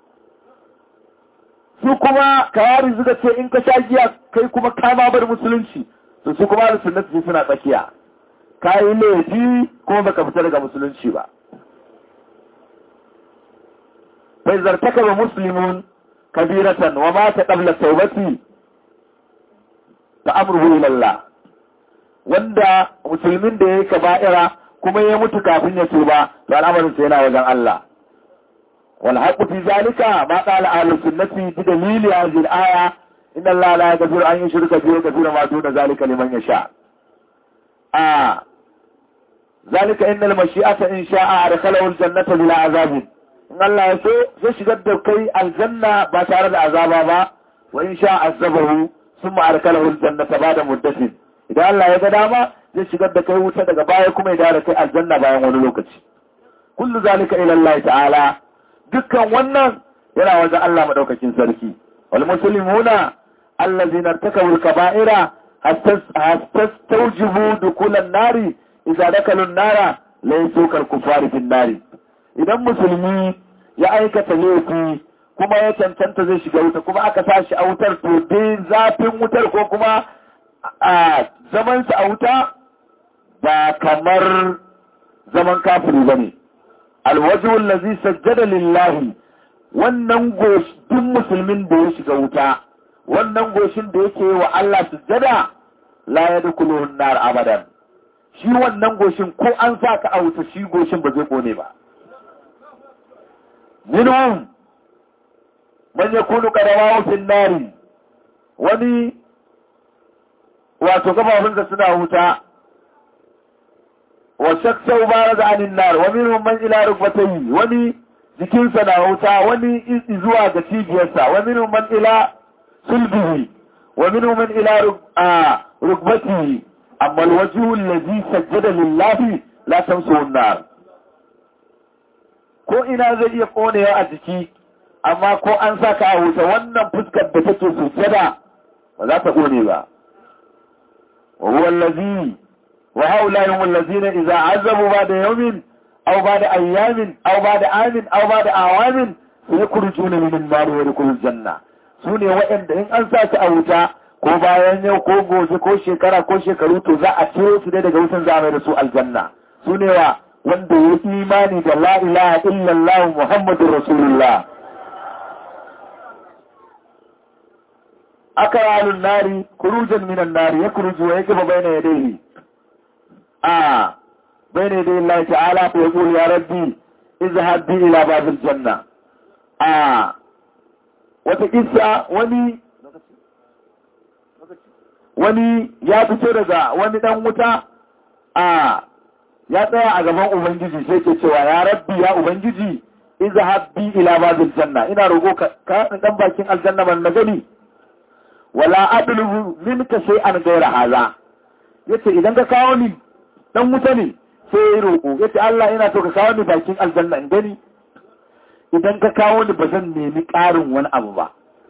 Su kuma kawari suka ce in ka sha giya kai kuma ka ma bar musulunci. To su kuma da sunnati suna tsakiya. Ka yi laifi kuma baka fita daga musulunci ba. Bai zartaka ba muslimun kabiratan wa mata qabla tawbati ta amruhu ila Allah. Wanda musulmin da yayi kaba'ira kuma ya mutu kafin ya tuba to al'amarin sa yana wajen Allah. Wal haqqu fi zalika ma qala ahlus sunnati bi dalili hadhihi al-aya inna Allah la yaghfiru an yushraka bihi wa yaghfiru ma duna zalika liman yasha. Ah zalika innal mashi'ata in sha'a adkhalahu al-jannata bila azabin. In Allah ya so zai shigar da kai aljanna ba tare da azaba ba wa in sha'a azabahu thumma adkhalahu al-jannata ba'da muddatin. Idan Allah ya ga dama zai shigar da kai wuta daga baya kuma ya dawo kai aljanna bayan wani lokaci. Kullu zalika ila Allah ta'ala dukkan wannan yana wajen Allah madaukakin sarki. Wal muslimuna allazina irtakabu al-kaba'ira hastastawjibu dukul an-nari idza dakalu an-nara laysu kal-kuffari fi an-nari. Idan musulmi ya aikata laifi kuma ya cancanta zai shiga wuta kuma aka sashi a wutar to dai zafin wutar ko kuma a zaman sa a wuta ba kamar zaman kafiri bane. Al-wajhu allazi sajjada lillahi wannan goshin musulmin da ya shiga wuta wannan goshin da yake wa Allah sujjada la yadkhulu an-nar abadan. Shi wannan goshin ko an saka a wuta shi goshin ba zai kone ba. Minhum man yakunu qadawahu fi an-nari wani wato gabawansa suna wuta wa shakka baraza anin nar wa minhum man ila rukbatayhi wani jikinsa na wuta wani zuwa ga cibiyarsa wa minhum man ila sulbihi wa minhum man ila rukbatihi amma alwajhu alladhi sajjada lillahi la tamsu an-nar. Ko ina zai iya konewa a jiki amma ko an saka a wuta wannan fuskar da take sujjada ba za ta kone ba. wa huwa allazi wa haula hum allazina idza azabu ba'da yawmin aw ba'da ayyamin aw ba'da amin aw ba'da awamin yakhrujuna min an-nar wa yadkhulul janna. Sune waɗanda in an sa su a wuta ko bayan yau ko gobe ko shekara ko shekaru to za a ciro su daga wutan za a mai da su aljanna. Sune wa wanda ya imani da la ilaha illallah muhammadur rasulullah aka yalun nari kurujan minan nari ya kuruju wa ya gaba bai na yadaihi a bai na yadaihi Allah ta'ala ko ya ƙuli ya rabbi izhab bi ila babil janna a wata kissa wani wani ya fito daga wani dan wuta a ya tsaya a gaban ubangiji sai ke cewa ya rabbi ya ubangiji izhab bi ila babil janna ina roƙo ka ka dan bakin aljanna man na gani wala adlubu minka shay'an ghayra hadha yace idan ka kawo ni dan wuta ne sai ya roƙo yace Allah ina so ka kawo ni bakin aljanna in gani idan ka kawo ni ba zan nemi ƙarin wani abu ba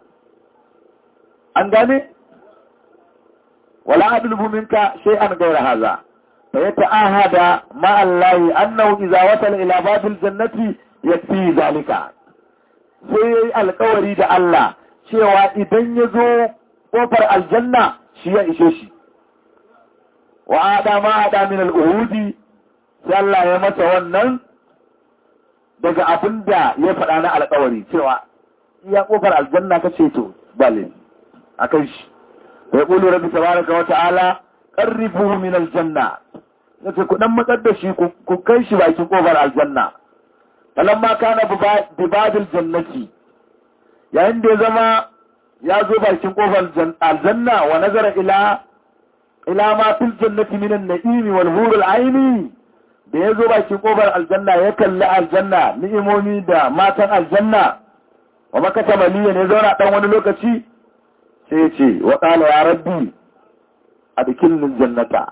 an gane wala adlubu minka shay'an ghayra hadha fa yata'ahada ma Allah annahu idza wasala ila babil jannati yakfi zalika sai yayi alƙawari da Allah cewa idan ya zo kofar aljanna shi ya ishe shi wa adama ada min al-uhudi sai Allah ya masa wannan daga abinda ya faɗa na alƙawari cewa iya kofar aljanna kace to bale akan shi ya qulu rabbi tabaraka wa ta'ala qarribuhu min al-janna yace ku dan matsar da shi ku kai shi bakin kofar aljanna falamma kana bi babil jannati yayin da ya zama ya zo bakin kofar aljanna wa nazara ila ila ma fil jannati min an-na'imi wal hurul aini da ya zo bakin kofar aljanna ya kalli aljanna ni'imomi da matan aljanna wa makata maliya ne zauna dan wani lokaci sai ya ce wa qala ya rabbi adkhilni jannata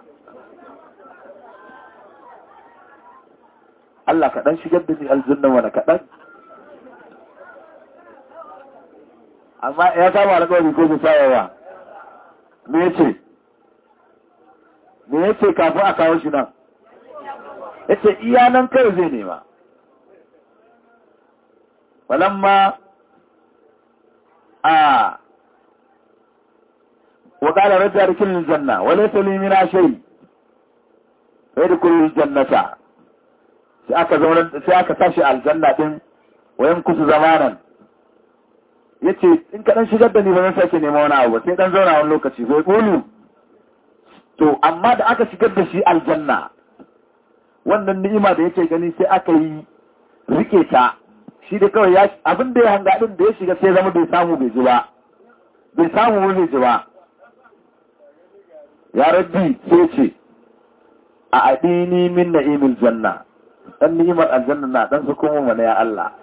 Allah kaɗan shigar da ni aljanna wani kaɗan amma ya kama alƙawari ko su sayawa me yace me yace kafin a kawo shi nan yace iya nan kai zai nema walamma a wa qala rajul kil janna wa laysa li min shay yadkhulu jannata sai aka zauna sai aka tashi aljanna din wayan kusu zamanan yace in ka dan shigar da ni ba zan sake nema wani abu sai dan zauna wani lokaci sai kulu to amma da aka shigar da shi aljanna wannan ni'ima da yake gani sai aka yi rike ta shi da kawai ya abin da ya hanga din da ya shiga sai zama bai samu bai ji ba bai samu bai ji ba ya rabbi sai ce a adini min na'imil janna dan ni'imar aljanna na dan su kuma mana ya Allah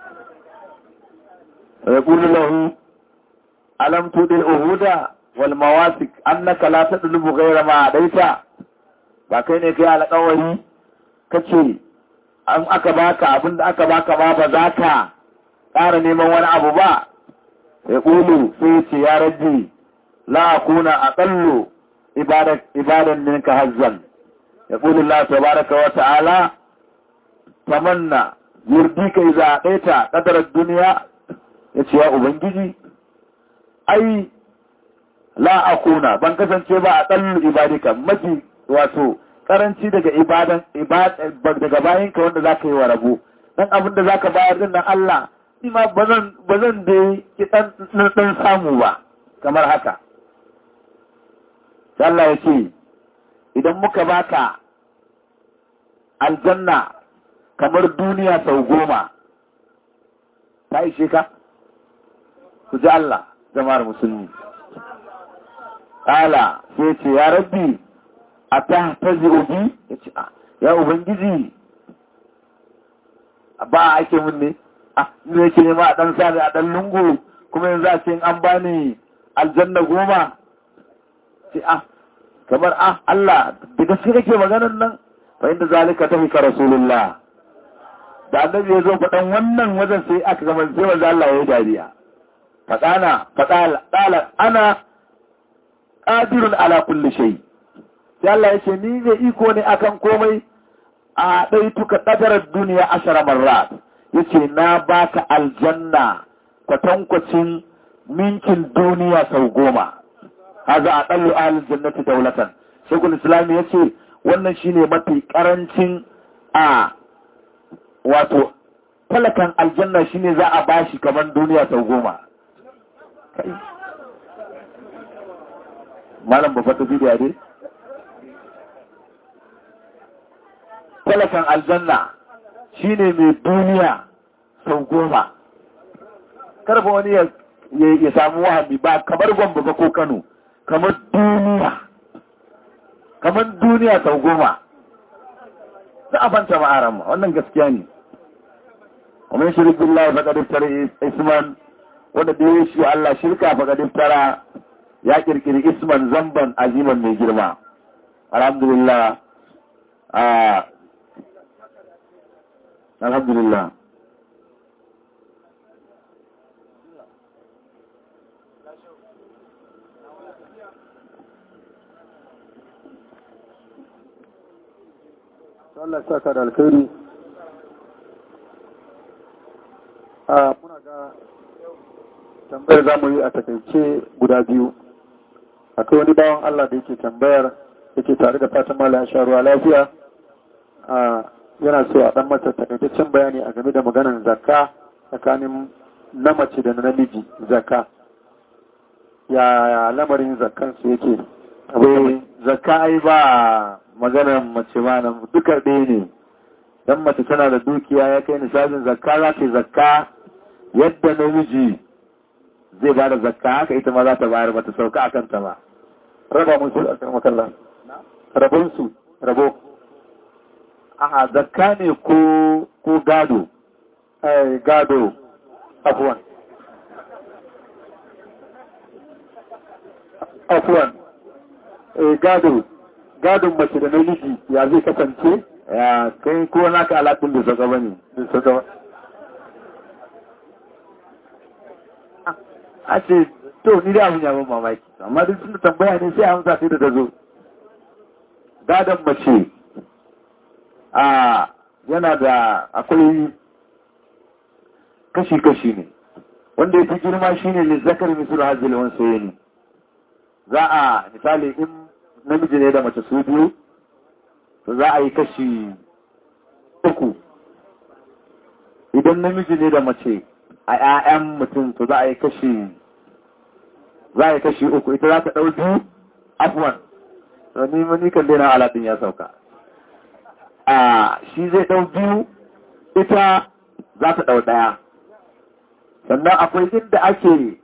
ya qulu lahu alam tudil uhuda wal mawasik annaka la tadlubu ghayra ma adaita ba kai ne kai alƙawari kace an aka baka abinda aka baka ba ba za ka ƙara neman wani abu ba ya qulu sai ce ya rabbi la akuna aqallu ibadat ibadan minka hazzan ya qulu Allah tabaaraka wa ta'ala tamanna yurdika idza adaita qadar ad-dunya yace ya ubangiji ai la akuna ban kasance ba a tsallu ibadika mafi wato karanci daga ibadan daga bayinka wanda zaka yi wa rabo dan abin da zaka bayar din nan Allah ni ma bazan bazan da ki dan dan samu ba kamar haka Allah yace idan muka baka aljanna kamar duniya sau goma ta ishe ka ku ji Allah jama'ar musulmi Kala sai ce ya rabbi a ta tazi obi ya ce ya ubangiji ba a ake mun ne a ne yake nema a ɗan sani a ɗan lungu kuma yanzu a ce an bani aljanna goma ce a kamar a Allah da gaske kake maganar nan fa inda zalika ta fika rasulullah da annabi ya zo faɗan wannan wajen sai aka gama sai wanda Allah ya yi dariya faɗana faɗala ana qadirun ala kulli shay sai Allah ya ce ni ne iko ne akan komai a dai tuka qadarar duniya ashara marrat yace na baka aljanna kwatankwacin minkin duniya sau goma haza aqallu ahli jannati dawlatan shaykhul islam yace wannan shine mafi karancin a wato talakan aljanna shine za a bashi kaman duniya sau goma malam babba ta bidiya dai talakan aljanna shine mai duniya sau goma. Karfa wani ya ya samu wahabi ba kamar Gombe ba ko Kano, kamar duniya kamar duniya sau goma. za a banta ma'aran ma wannan gaskiya ne. ومن شرك بالله فقد افترى اسما wanda da ya shi Allah shirka faqad iftara ya kirkiri isman zamban aziman mai girma. Alhamdulillah ah alhamdulillah Allah ya saka da alkhairi. a muna ga tambayar za mu yi a takaice guda biyu. Akwai wani bawan Allah da yake tambayar yake tare da fatan mala ya sha ruwa lafiya, a yana so a dan masa takaitaccen bayani a game da maganar zakka tsakanin na mace da na namiji. Zakka ya lamarin zakkan su yake? abai zakka ai ba maganar mace ba nan duka ɗaya ne. Dan mace tana da dukiya ya kai nisabin zakka za ta yi zakka yadda namiji zai ba da zakka haka ita ma za ta bayar ba ta sauka a kanta ba. Raba musu a kan makalla. Rabonsu, rabo. Aha, zakka ne ko ko gado? Ai, gado, afuwan. Afuwan. Eh, gado, gadon mace da namiji ya zai kasance? Ya kai ko naka alaƙin da sauka ba ne? Da sauka. A ce, to, ni da abin yawon mamaki, amma duk sun tambaya ne sai amsa sai da ta zo. Gadon mace, a yana da akwai kashi-kashi ne, wanda ya fi girma shi ne lizzakar misal hajjilin soye ne. Za a, misali, in namiji ne da mace su biyu, to za a yi kashi uku. Idan namiji ne da mace a ‘ya'yan mutum, to za a yi kashi za a yi kashi uku. Ita za ta ɗau biyu, afuwan, to ni mani kan dena alaɗin ya sauka. A shi zai ɗau biyu, ita za ta ɗau ɗaya. Sannan akwai inda ake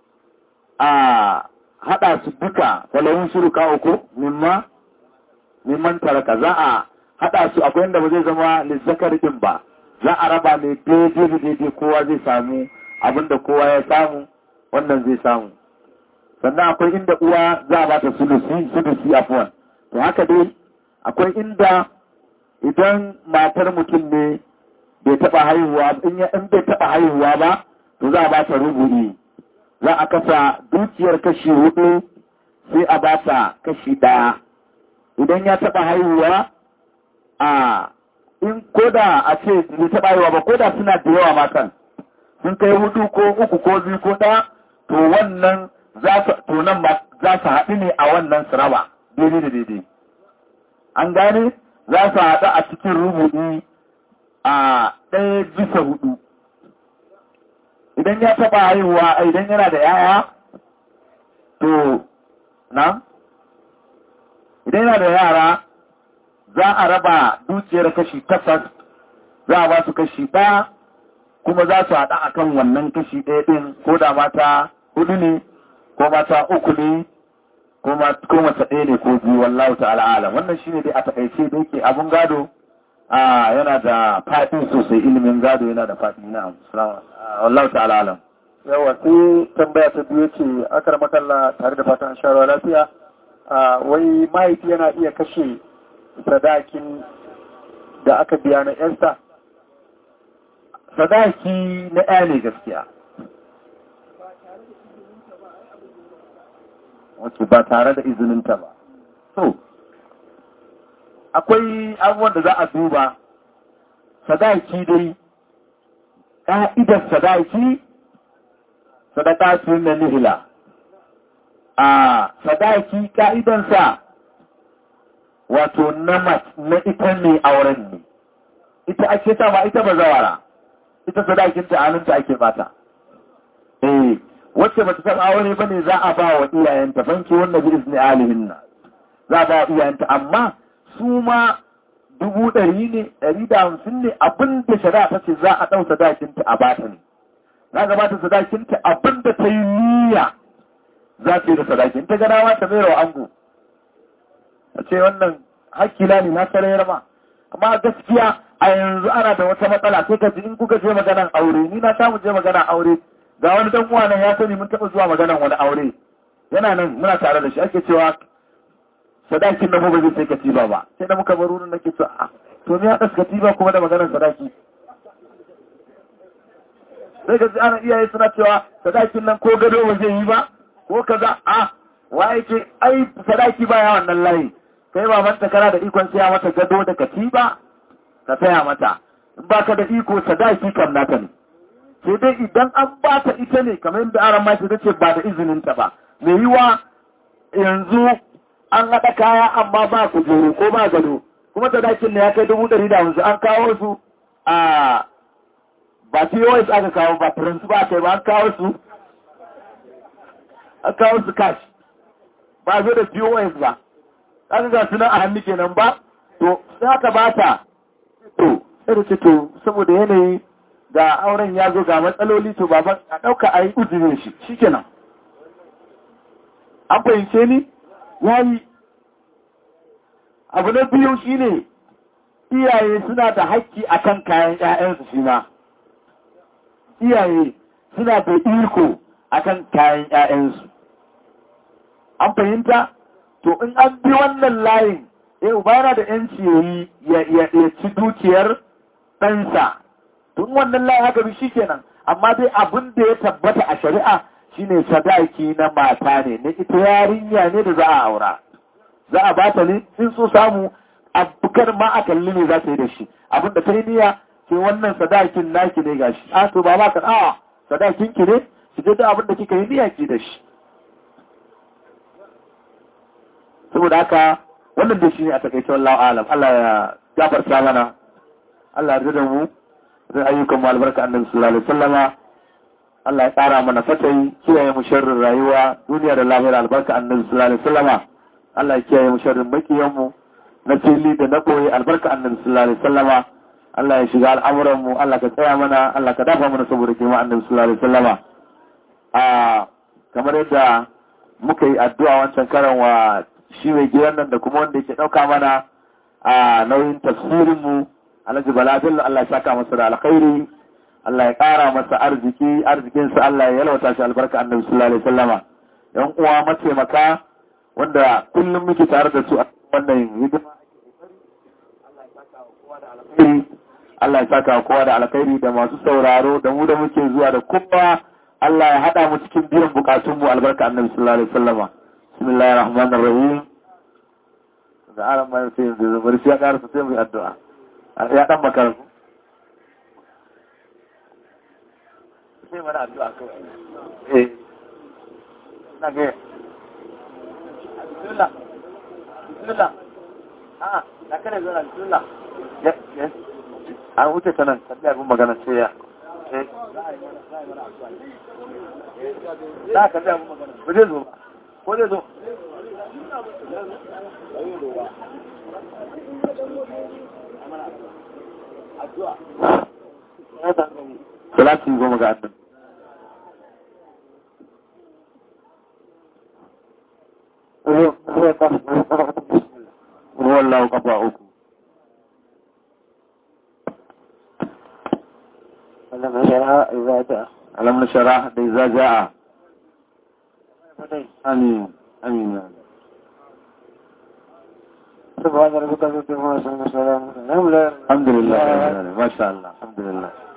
a haɗa su duka, walawun suruka uku, mimma, mimman taraka, za a haɗa su akwai inda ba zai zama lizzakar ɗin ba. Za a raba mai daidai da daidai kowa zai samu abinda kowa ya samu, wannan zai samu. Sannan akwai inda uwa za a ba ta sulusi, sulusi afuwan. To haka dai, akwai inda idan matar mutum ne bai taɓa haihuwa, in bai taɓa haihuwa ba, to za a ba ta rubu'i. Za a kasa dukiyar kashi hudu sai a ba ta kashi ɗaya. Idan ya taɓa haihuwa, a in koda a ce bai taɓa haihuwa ba, koda suna da yawa matan, sun kai hudu ko uku ko biyu ko ɗaya, to wannan za su to nan ba za su haɗu ne a wannan siraba daidai da daidai. An gane za su haɗu a cikin rubuɗi a ɗaya bisa hudu. Idan ya taɓa haihuwa, idan yana da ‘ya'ya, to, na? Idan yana da yara, za a raba dukiyar kashi takwas, za a ba su kashi ɗaya, kuma za su haɗa a kan wannan kashi ɗaya ɗin, ko da mata hudu ne, ko mata uku ne, ko mata ɗaya ne ko biyu, wallahu ta'ala alam. Wannan shi ne dai a taƙaice da yake abin gado, a yana da faɗi sosai, ilimin gado yana da faɗi na wallahu ta'ala alam. Yawa sai tambaya ta biyu ce akar makalla tare da fatan shawarwa lafiya. Wai mahaifi yana iya kashe sadakin da aka biya na ‘yarsa? Sadaki na ‘ya ne gaskiya. Wace ba tare da izininta ba. So, akwai abubuwan da za a duba, sadaki dai, ƙa'idar sadaki, sadaka su na nihila. A sadaki ƙa'idansa, wato na ita ne auren ne. Ita ake ta ba ita ba zawara, ita sadakinta hannunta ake bata. Eh, wacce ba ta san aure ba ne za a ba wa iyayenta fanki wannan bi izni alihinna za a ba wa iyayenta amma su ma dubu ɗari ne ɗari da hamsin ne abin da shari'a ta ce za a ɗau sadakinta a bata ne za a gabata sadakinta abin da ta yi niyya za ta yi da sadakin ta gana ma ta mera wa ango a ce wannan hakkila ne na sarayar ma amma gaskiya a yanzu ana da wata matsala sai ka ji in kuka je maganan aure ni na samu je maganan aure ga wani dan uwa nan ya sani mun taɓa zuwa maganan wani aure yana nan muna tare da shi ake cewa sadakin na ba zai sai katiba ba sai da muka bar wurin nake cewa a to me haɗa katiba kuma da maganar sadaki sai ga ana iyaye suna cewa sadakin nan ko gado ba zai yi ba ko kaza a waye ce ai sadaki ba ya wannan layi kai ba manta kana da ikon saya mata gado da katiba ka saya mata in baka da iko sadaki kam nata ne sai dai idan an ba ta ita ne kamar yadda aran ma ta ce ba da izinin ta ba me yiwa yanzu an haɗa kaya amma ba kujeru ko ba gado kuma sadakin ne ya kai dubu ɗari da hamsin an kawo su a ba P O S aka kawo ba transfer ba kai ba an kawo su an kawo su cash ba zo da P O S ba aka ga sunan a hannu kenan ba to sai aka bata to sai da ce to saboda yanayi ga auren ya zo ga matsaloli to baban a ɗauka a yi uzurin shi shikenan an fahimce ni ya yi abu na biyu shi ne iyaye suna da haƙƙi a kan kayan ‘ya'yansu shi ma iyaye suna da iko a kan kayan ‘ya'yansu an fahimta to in an bi wannan layin eh uba yana da ‘yanci ya ci dukiyar ɗansa tun wannan layin haka bi shi kenan amma dai abin da ya tabbata a shari'a shine sadaki na mata ne na ita yarinya ne da za a aura za a bata ne in so samu abukar ma a kalli ne za ta yi da shi abin da ta yi niyya ce wannan sadakin naki ne gashi a to ba ba ka a sadakin ki ne ki je da abin da kika yi niyya ki da shi saboda haka wannan da shi ne a takaice wallahu alam Allah ya gafarta mana Allah ya rida mu da ayyukan mu albarka annabi sallallahu alaihi wasallama Allah ya ƙara mana fatayi kiyaye mu sharrin rayuwa duniya da lahira albarka annabi sallallahu alaihi wasallama Allah ya kiyaye mu sharrin makiyan mu na fili da na koyi albarka annabi sallallahu alaihi wasallama Allah ya shiga al'amuran mu Allah ka tsaya mana Allah ka dafa mana saboda kima annabi sallallahu alaihi wasallama a kamar yadda muka yi addu'a wancan karan wa shi mai gidan nan da kuma wanda yake dauka mana a nauyin tafsirin mu Alhaji Bala Bello Allah ya saka masa da alkhairi Allah ya ƙara masa arziki arzikinsa Allah ya yalwata shi albarka annabi sallallahu alaihi wasallama yan uwa mataimaka wanda kullum muke tare da su a wannan hidima Allah ya saka kowa da alkhairi da masu sauraro da mu da muke zuwa da kuma Allah ya hada mu cikin biyan bukatun mu albarka annabi sallallahu alaihi wasallama bismillahir rahmanir rahim da aran mai sai da bari sai ya karasa sai mu yi addu'a ya dan makar sai mana addu'a kawai eh na ga bismillah bismillah ah da kare zo na bismillah yes yes an wuce ta nan tabbata abin magana ce ya eh da ka da abin magana ko zai zo ko zai zo addu'a salati goma ga annabi wallahu kafa uku alam nashara idza jaa alam nashara idza jaa amin amin subhana rabbika rabbil izzati amma yasifun wa salamun alhamdulillah ma sha Allah alhamdulillah